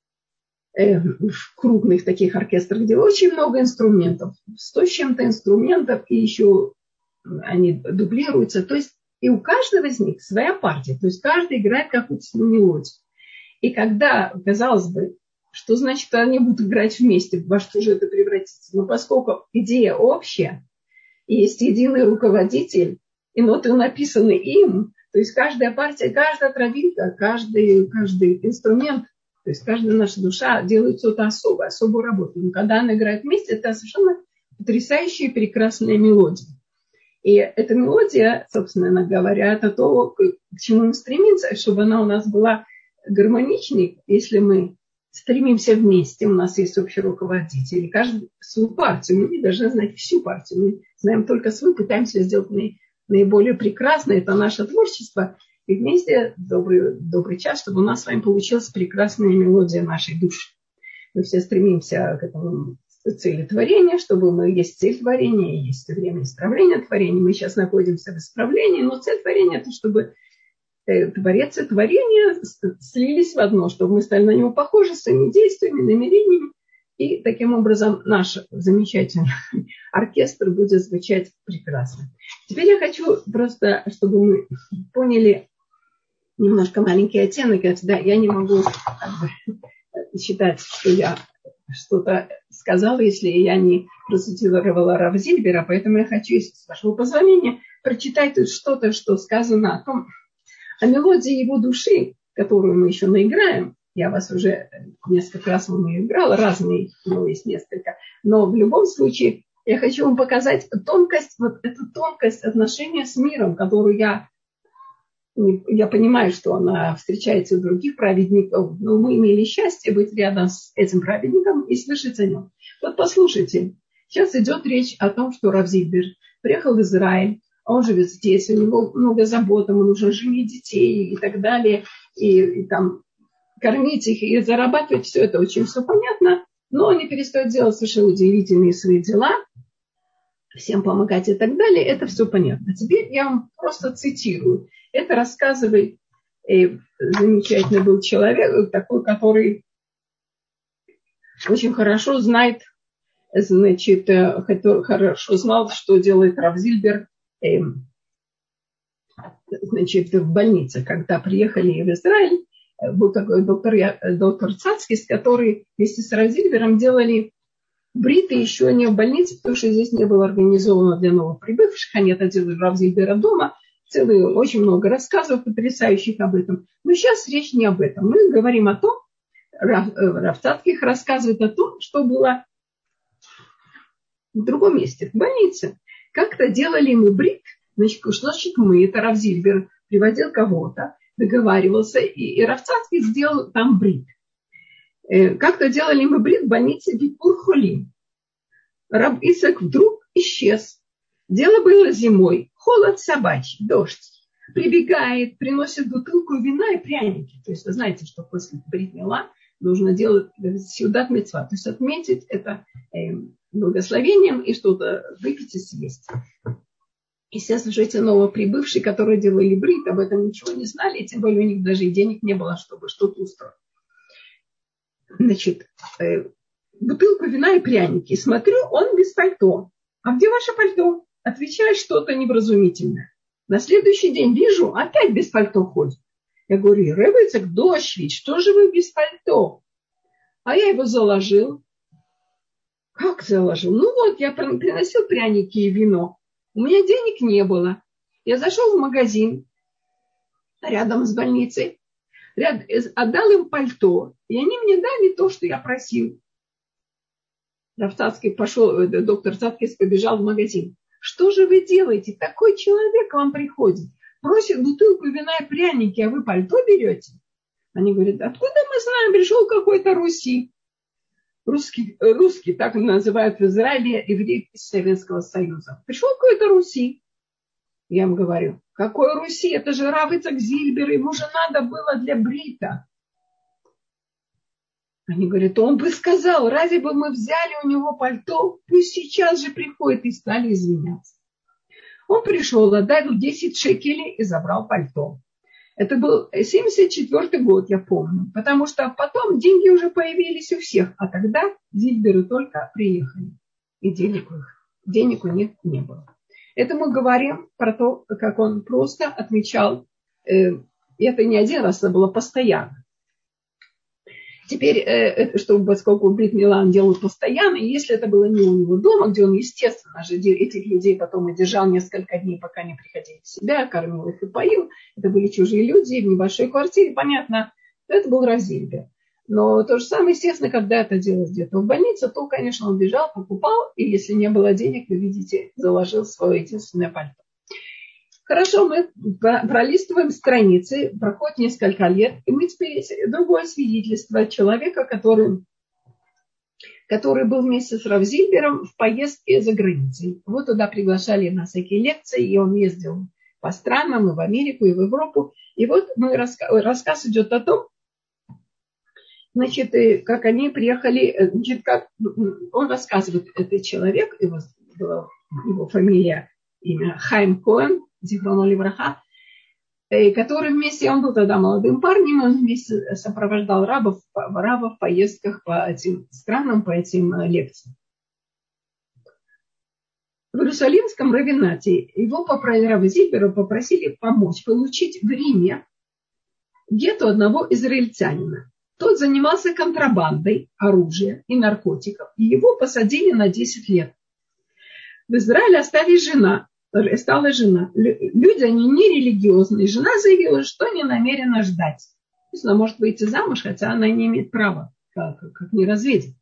в крупных таких оркестрах, где очень много инструментов, сто с чем-то инструментов, и еще они дублируются. То есть и у каждого из них своя партия. То есть каждый играет какую-то свою мелодию. И когда, казалось бы, что значит, они будут играть вместе, во что же это превратится? Но поскольку идея общая, и есть единый руководитель, и ноты написаны им, то есть каждая партия, каждая травинка, каждый, каждый инструмент, то есть каждая наша душа делает что-то особое, особую работу. Но когда она играет вместе, это совершенно потрясающая и прекрасная мелодия. И эта мелодия, собственно говоря, это то, к чему мы стремимся, чтобы она у нас была гармоничной, если мы стремимся вместе, у нас есть общий руководитель, и каждый свою партию, мы не должны знать всю партию, мы знаем только свою, пытаемся сделать наиболее прекрасное, это наше творчество, и вместе добрый, добрый час, чтобы у нас с вами получилась прекрасная мелодия нашей души. Мы все стремимся к этому цели творения, чтобы мы есть цель творения, есть время исправления творения. Мы сейчас находимся в исправлении, но цель творения это чтобы Творец и творение слились в одно, чтобы мы стали на него похожи своими действиями, намерениями. И таким образом наш замечательный оркестр будет звучать прекрасно. Теперь я хочу просто, чтобы мы поняли немножко маленький оттенок. Да, я не могу как бы, считать, что я что-то сказала, если я не процитировала Рав Зильбера, поэтому я хочу, с вашего позволения, прочитать тут что-то, что сказано о том, о мелодии его души, которую мы еще наиграем. Я вас уже несколько раз вам ее играла, разные, но есть несколько. Но в любом случае я хочу вам показать тонкость, вот эту тонкость отношения с миром, которую я, я понимаю, что она встречается у других праведников, но мы имели счастье быть рядом с этим праведником и слышать о нем. Вот послушайте, сейчас идет речь о том, что Рав Зильбер приехал в Израиль, он живет здесь, у него много забот, ему нужно женить детей и так далее, и, и там кормить их и зарабатывать, все это очень все понятно, но он не перестает делать совершенно удивительные свои дела, всем помогать и так далее, это все понятно. Теперь я вам просто цитирую. Это рассказывает э, замечательный был человек, такой, который очень хорошо знает, значит, э, который хорошо знал, что делает Рав Зильбер, э, значит, в больнице, когда приехали в Израиль. Был такой доктор, доктор Цацкис, который вместе с Рав Зильбером делали бриты еще не в больнице, потому что здесь не было организовано для новоприбывших. Они это делали Рав Зильбера дома. Целые, очень много рассказов потрясающих об этом. Но сейчас речь не об этом. Мы говорим о том, Рав, Рав Цацкис рассказывает о том, что было в другом месте, в больнице. Как-то делали мы брит, значит, что значит мы, это Рав Зильбер приводил кого-то, договаривался, и, и Рав Цацкис сделал там брит. Э, как-то делали мы брит в больнице Бикур-Холим. Рав Ицхак вдруг исчез. Дело было зимой, холод собачий, дождь. Прибегает, приносит бутылку вина и пряники. То есть вы знаете, что после брит-мила нужно делать сюдат мицва, то есть отметить это э, благословением и что-то выпить и съесть. Естественно, что эти новоприбывшие, которые делали брит, об этом ничего не знали, и тем более у них даже и денег не было, чтобы что-то устроить. Значит, э, бутылку вина и пряники. Смотрю, он без пальто. А где ваше пальто? Отвечает что-то невразумительное. На следующий день вижу, опять без пальто ходит. Я говорю, Ребецек, дождь ведь, что же вы без пальто? А я его заложил. Как заложил? Ну вот, я приносил пряники и вино. У меня денег не было. Я зашел в магазин рядом с больницей, ряд, отдал им пальто, и они мне дали то, что я просил. Рав Цацкий пошел, доктор Цацкий побежал в магазин. Что же вы делаете? Такой человек к вам приходит, просит бутылку вина и пряники, а вы пальто берете? Они говорят, откуда мы знаем, пришел какой-то Руси. Русский, русский, так называют в Израиле евреи из Советского Союза. Пришел какой-то Руси. Я им говорю, какой Руси? Это же Рав Ицхак Зильбер, ему же надо было для брита. Они говорят, он бы сказал, разве бы мы взяли у него пальто, пусть сейчас же приходит, и стали извиняться. Он пришел, отдал десять шекелей и забрал пальто. Это был семьдесят четвёртый год, я помню, потому что потом деньги уже появились у всех, а тогда Зильберы только приехали, и денег у них, денег у них не было. Это мы говорим про то, как он просто отмечал, э, и это не один раз, это было постоянно. Теперь, э, чтобы, поскольку Брит Мила он делал постоянно, и если это было не у него дома, где он, естественно же, этих людей потом и держал несколько дней, пока не приходили в себя, кормил их и поил, это были чужие люди в небольшой квартире, понятно, это был Рав Зильбер. Но то же самое, естественно, когда это делалось где-то в больнице, то, конечно, он бежал, покупал, и если не было денег, вы видите, заложил свое единственное пальто. Хорошо, мы пролистываем страницы, проходит несколько лет, и мы теперь есть другое свидетельство человека, который, который был вместе с Рав Зильбером в поездке за границей. Вот туда приглашали на всякие лекции, и он ездил по странам, и в Америку, и в Европу. И вот мой рассказ, рассказ идет о том, значит, как они приехали, значит, как он рассказывает, этот человек, его, его фамилия, имя Хайм Коэн, Зихроно Левраха, который вместе, он был тогда молодым парнем, он вместе сопровождал рабов, рабов в поездках по этим странам, по этим лекциям. В Иерусалимском раввинате его попросили, Рава Зильбера попросили помочь получить в Риме гетто одного израильтянина. Тот занимался контрабандой оружия и наркотиков, и его посадили на десять лет. В Израиле остались жена. Стала жена. Люди, они не религиозные. Жена заявила, что не намерена ждать. То есть она может выйти замуж, хотя она не имеет права, как, как не разведет.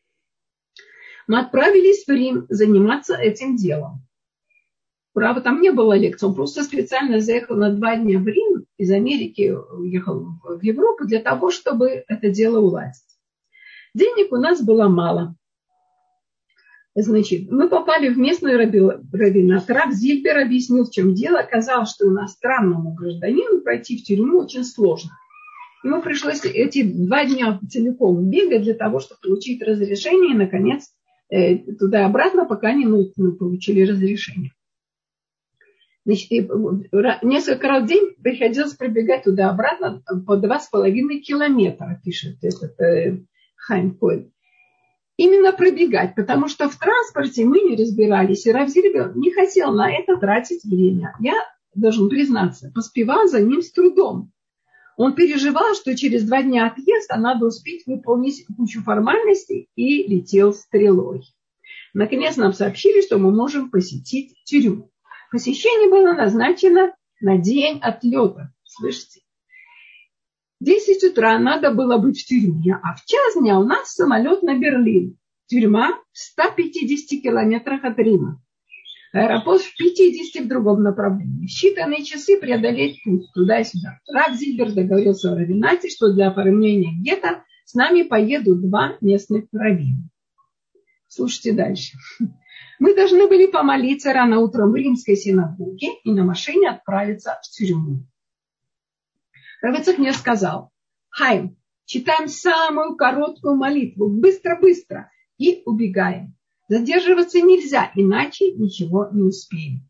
Мы отправились в Рим заниматься этим делом. Право, там не было лекций. Он просто специально заехал на два дня в Рим, из Америки уехал в Европу для того, чтобы это дело уладить. Денег у нас было мало. Значит, мы попали в местный раввинат. Рав Зильбер объяснил, в чем дело. Оказалось, что иностранному гражданину пройти в тюрьму очень сложно. Ему пришлось эти два дня целиком бегать для того, чтобы получить разрешение. И, наконец, туда и обратно, пока не получили разрешение. Значит, несколько раз в день приходилось пробегать туда-обратно по два с половиной километра, пишет этот э, Хайм Коэн. Именно пробегать, потому что в транспорте мы не разбирались, и Рав Зильбер не хотел на это тратить время. Я, должен признаться, поспевал за ним с трудом. Он переживал, что через два дня отъезда надо успеть выполнить кучу формальностей, и летел стрелой. Наконец нам сообщили, что мы можем посетить тюрьму. Посещение было назначено на день отлета. Слышите? В десять утра надо было быть в тюрьме, а в час дня у нас самолет на Берлин. Тюрьма в ста пятидесяти километрах от Рима. Аэропорт в пятидесяти в другом направлении. Считанные часы преодолеть путь туда и сюда. Рав Зильбер договорился в раввинате, что для оформления гетто с нами поедут два местных раввина. Слушайте дальше. Мы должны были помолиться рано утром в римской синагоге и на машине отправиться в тюрьму. Рав Ицхак мне сказал: Хайм, читаем самую короткую молитву, быстро-быстро, и убегаем. Задерживаться нельзя, иначе ничего не успеем.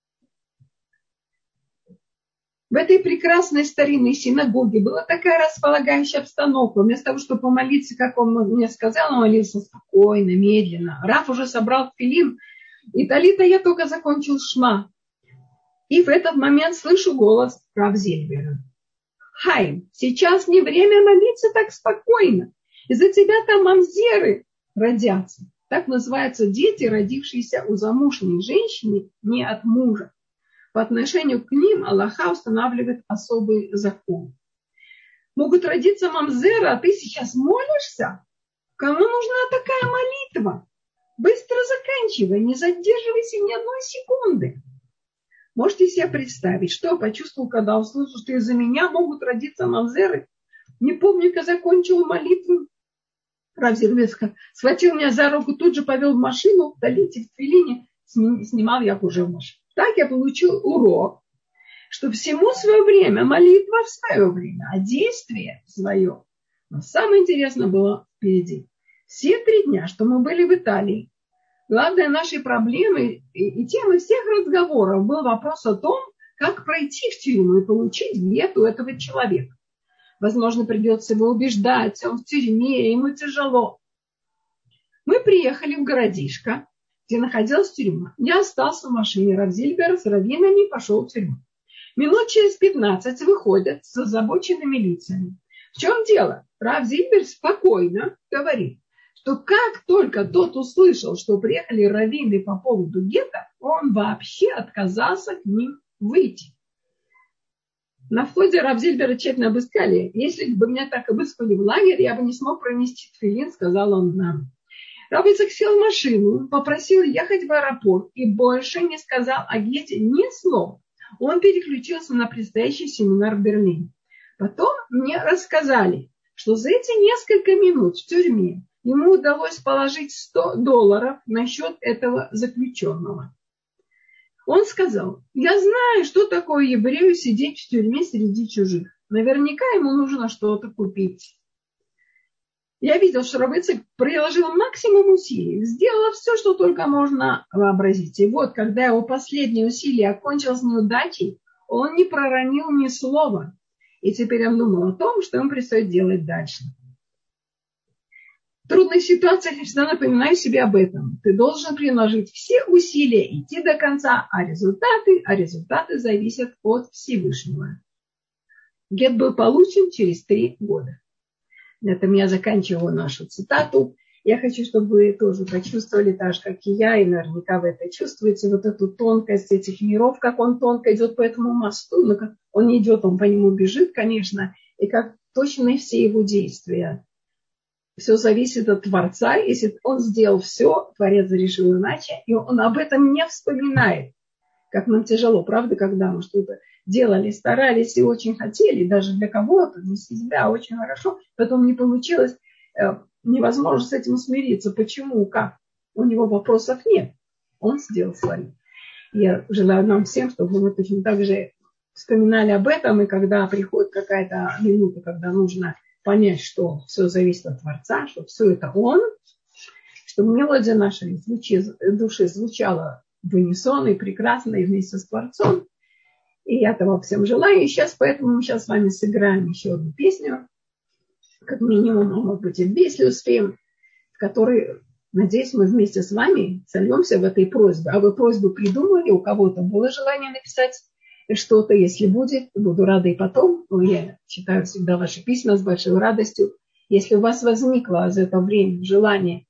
В этой прекрасной старинной синагоге была такая располагающая обстановка. Вместо того, чтобы помолиться, как он мне сказал, он молился спокойно, медленно. Рав уже собрал тфилин, и талита я только закончил шма. И в этот момент слышу голос Рав Зильбера. Хайм, сейчас не время молиться так спокойно. Из-за тебя там мамзеры родятся. Так называются дети, родившиеся у замужней женщины не от мужа. по отношению к ним Аллаха устанавливает особый закон. Могут родиться мамзеры, а ты сейчас молишься? Кому нужна такая молитва? Быстро заканчивай, не задерживайся ни одной секунды. Можете себе представить, что я почувствовал, когда услышал, что из-за меня могут родиться мамзеры? Не помню, как закончил молитву. Рав Зильбер схватил меня за руку, тут же повел в машину, вдалите в тфилине, снимал я уже в машину. Так я получил урок, что всему свое время, молитва в свое время, а действие свое. Но самое интересное было впереди. Все три дня, что мы были в Италии, главной нашей проблемой и, и темой всех разговоров был вопрос о том, как пройти в тюрьму и получить вету этого человека. Возможно, придется его убеждать, он в тюрьме, ему тяжело. Мы приехали в городишко, где находилась тюрьма. Я остался в машине. Рав Зильбер с раввинами пошел в тюрьму. Минут через пятнадцать выходят с озабоченными лицами. В чем дело? Рав Зильбер спокойно говорит, что как только тот услышал, что приехали раввины по поводу гетто, он вообще отказался к ним выйти. На входе Рав Зильбера тщательно обыскали. Если бы меня так обыскали в лагере, я бы не смог пронести тфилин, сказал он нам. Рав Ицхак сел в машину, попросил ехать в аэропорт и больше не сказал о гете ни слова. Он переключился на предстоящий семинар в Берлине. Потом мне рассказали, что за эти несколько минут в тюрьме ему удалось положить сто долларов на счет этого заключенного. Он сказал, я знаю, что такое еврею сидеть в тюрьме среди чужих. Наверняка ему нужно что-то купить. Я видел, что Рав Ицхак приложил максимум усилий, сделал все, что только можно вообразить. И вот, когда его последнее усилие окончилось неудачей, он не проронил ни слова. И теперь он думал о том, что ему предстоит делать дальше. В трудных ситуациях я всегда напоминаю себе об этом. Ты должен приложить все усилия, идти до конца, а результаты, а результаты зависят от Всевышнего. Гет был получен через три года. На этом я заканчиваю нашу цитату. Я хочу, чтобы вы тоже почувствовали, так же, как и я, и наверняка вы это чувствуете, вот эту тонкость этих миров, как он тонко идет по этому мосту, но как он не идет, он по нему бежит, конечно, и как точно все его действия. Все зависит от Творца. Если он сделал все, Творец решил иначе, и он об этом не вспоминает. Как нам тяжело, правда, когда мы что-то делали, старались и очень хотели, даже для кого-то, для себя очень хорошо, потом не получилось, невозможно с этим смириться. Почему, как? У него вопросов нет. Он сделал свое. Я желаю нам всем, чтобы мы точно так же вспоминали об этом, и когда приходит какая-то минута, когда нужно понять, что все зависит от Творца, что все это Он, чтобы мелодия нашей души звучала в унисон и прекрасно, и вместе с Творцом. И я этого всем желаю. И сейчас, поэтому мы сейчас с вами сыграем еще одну песню, как минимум, а может быть и две, если успеем, в которой, надеюсь, мы вместе с вами сольемся в этой просьбе. А вы просьбу придумали, у кого-то было желание написать что-то, если будет, буду рада и потом. Но я читаю всегда ваши письма с большой радостью. Если у вас возникло за это время желание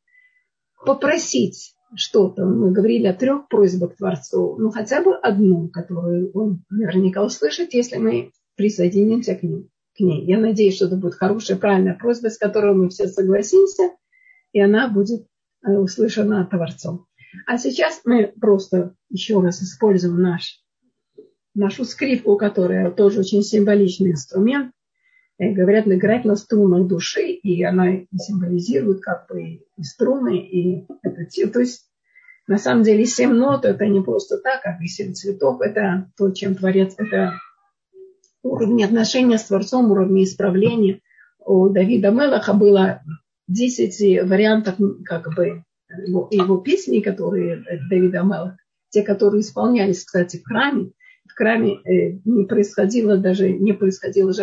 попросить что-то, мы говорили о трех просьбах к Творцу, ну хотя бы одну, которую он наверняка услышит, если мы присоединимся к, ним, к ней. Я надеюсь, что это будет хорошая, правильная просьба, с которой мы все согласимся, и она будет услышана Творцом. А сейчас мы просто еще раз используем наш, нашу скрипку, которая тоже очень символичный инструмент. Говорят, играть на струнах души, и она символизирует как бы и струны, и это, то есть на самом деле семь нот это не просто так, как и семь цветов, это то, чем Творец, это уровень отношения с Творцом, уровень исправления. У Давида Мелаха было десять вариантов как бы его, его песней, которые Давида Мелаха, те, которые исполнялись, кстати, в храме. В храме не происходило даже не происходило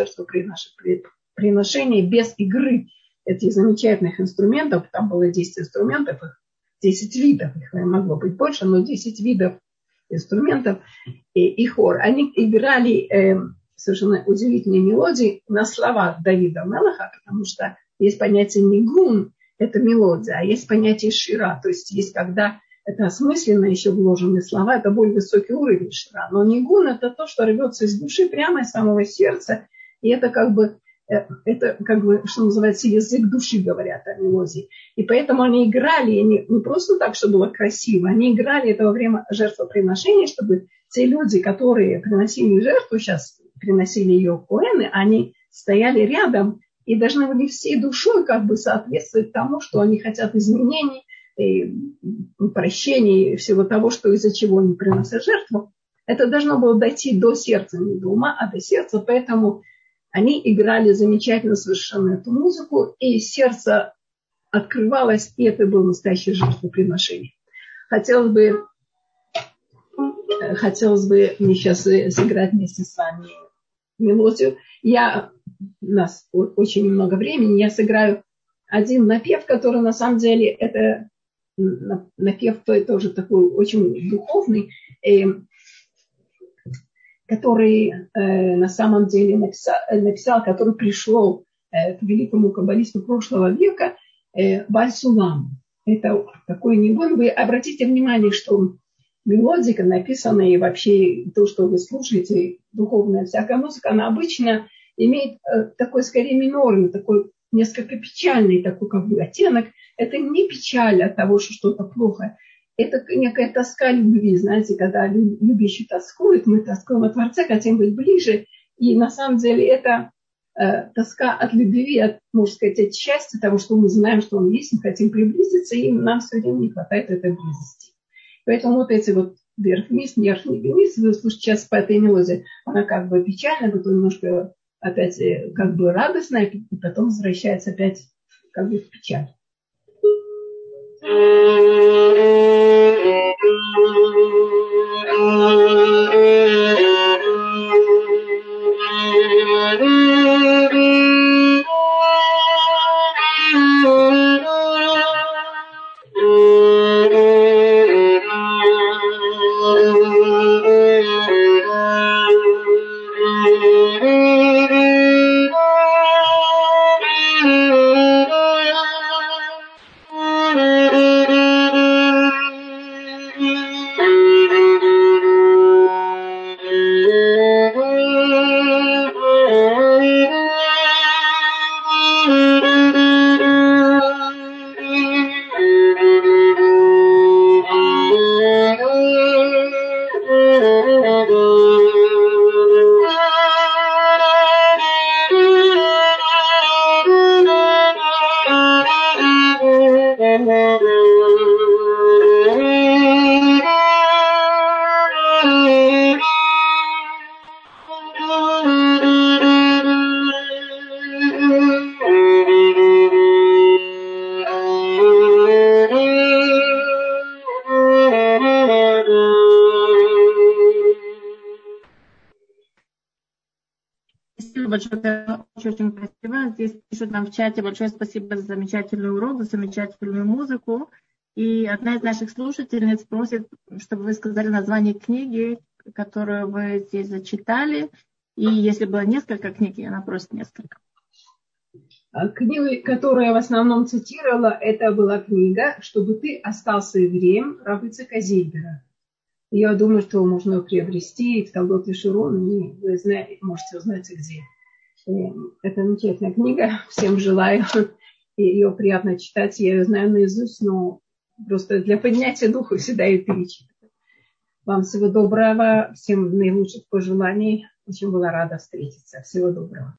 жертвоприношение без игры этих замечательных инструментов. Там было десять инструментов, десять видов, их могло быть больше, но десять видов инструментов и, и хор. Они играли э, совершенно удивительные мелодии на слова Давида Мелаха, потому что есть понятие нигун, это мелодия, а есть понятие шира, то есть есть когда это осмысленно еще вложенные слова, это более высокий уровень шира. Но нигун – это то, что рвется из души, прямо из самого сердца. И это как бы, это как бы, что называется, язык души, говорят о мелодии. И поэтому они играли, не, не просто так, чтобы было красиво, они играли это во время жертвоприношения, чтобы те люди, которые приносили жертву, сейчас приносили ее коэны, они стояли рядом и должны были всей душой как бы соответствовать тому, что они хотят изменений, и прощения и всего того, что из-за чего они приносят жертву. Это должно было дойти до сердца, не до ума, а до сердца. Поэтому они играли замечательно совершенно эту музыку, и сердце открывалось, и это было настоящее жертвоприношение. Хотелось бы, хотелось бы мне сейчас сыграть вместе с вами мелодию. Я, у нас очень много времени, я сыграю один напев, который на самом деле это напев тоже такой очень духовный, который на самом деле написал, написал который пришел к великому каббалисту прошлого века, Бааль Сулам. Это такой нигун. Вы обратите внимание, что мелодика написана и вообще то, что вы слушаете, духовная всякая музыка, она обычно имеет такой скорее минорный, такой несколько печальный такой как бы оттенок. Это не печаль от того, что что-то плохо. Это некая тоска любви. Знаете, когда любящий тоскует, мы тоскуем о Творце, хотим быть ближе. И на самом деле это э, тоска от любви, от, можно сказать, от счастья, того, что мы знаем, что Он есть, мы хотим приблизиться, и нам все время не хватает этой близости. Поэтому вот эти вот вверх-вниз, вверх-вниз, вы слушаете сейчас по этой мелодии, она как бы печальная, потом немножко опять как бы радостная, и потом возвращается опять как бы в печаль. Большое, очень спасибо. Здесь пишут нам в чате: большое спасибо за замечательный урок, за замечательную музыку. И одна из наших слушательниц просит, чтобы вы сказали название книги, которую вы здесь зачитали. И если было несколько книг, она просит несколько. Книга, которую я в основном цитировала, это была книга «Чтобы ты остался евреем» Рав Ицхака Зильбера. Я думаю, что можно ее приобрести в Толдот Йешурун, и вы знаете, можете узнать, где. Это замечательная книга, всем желаю, и ее приятно читать, я ее знаю наизусть, но просто для поднятия духа всегда ее перечитываю. Вам всего доброго, всем наилучших пожеланий, очень была рада встретиться, всего доброго.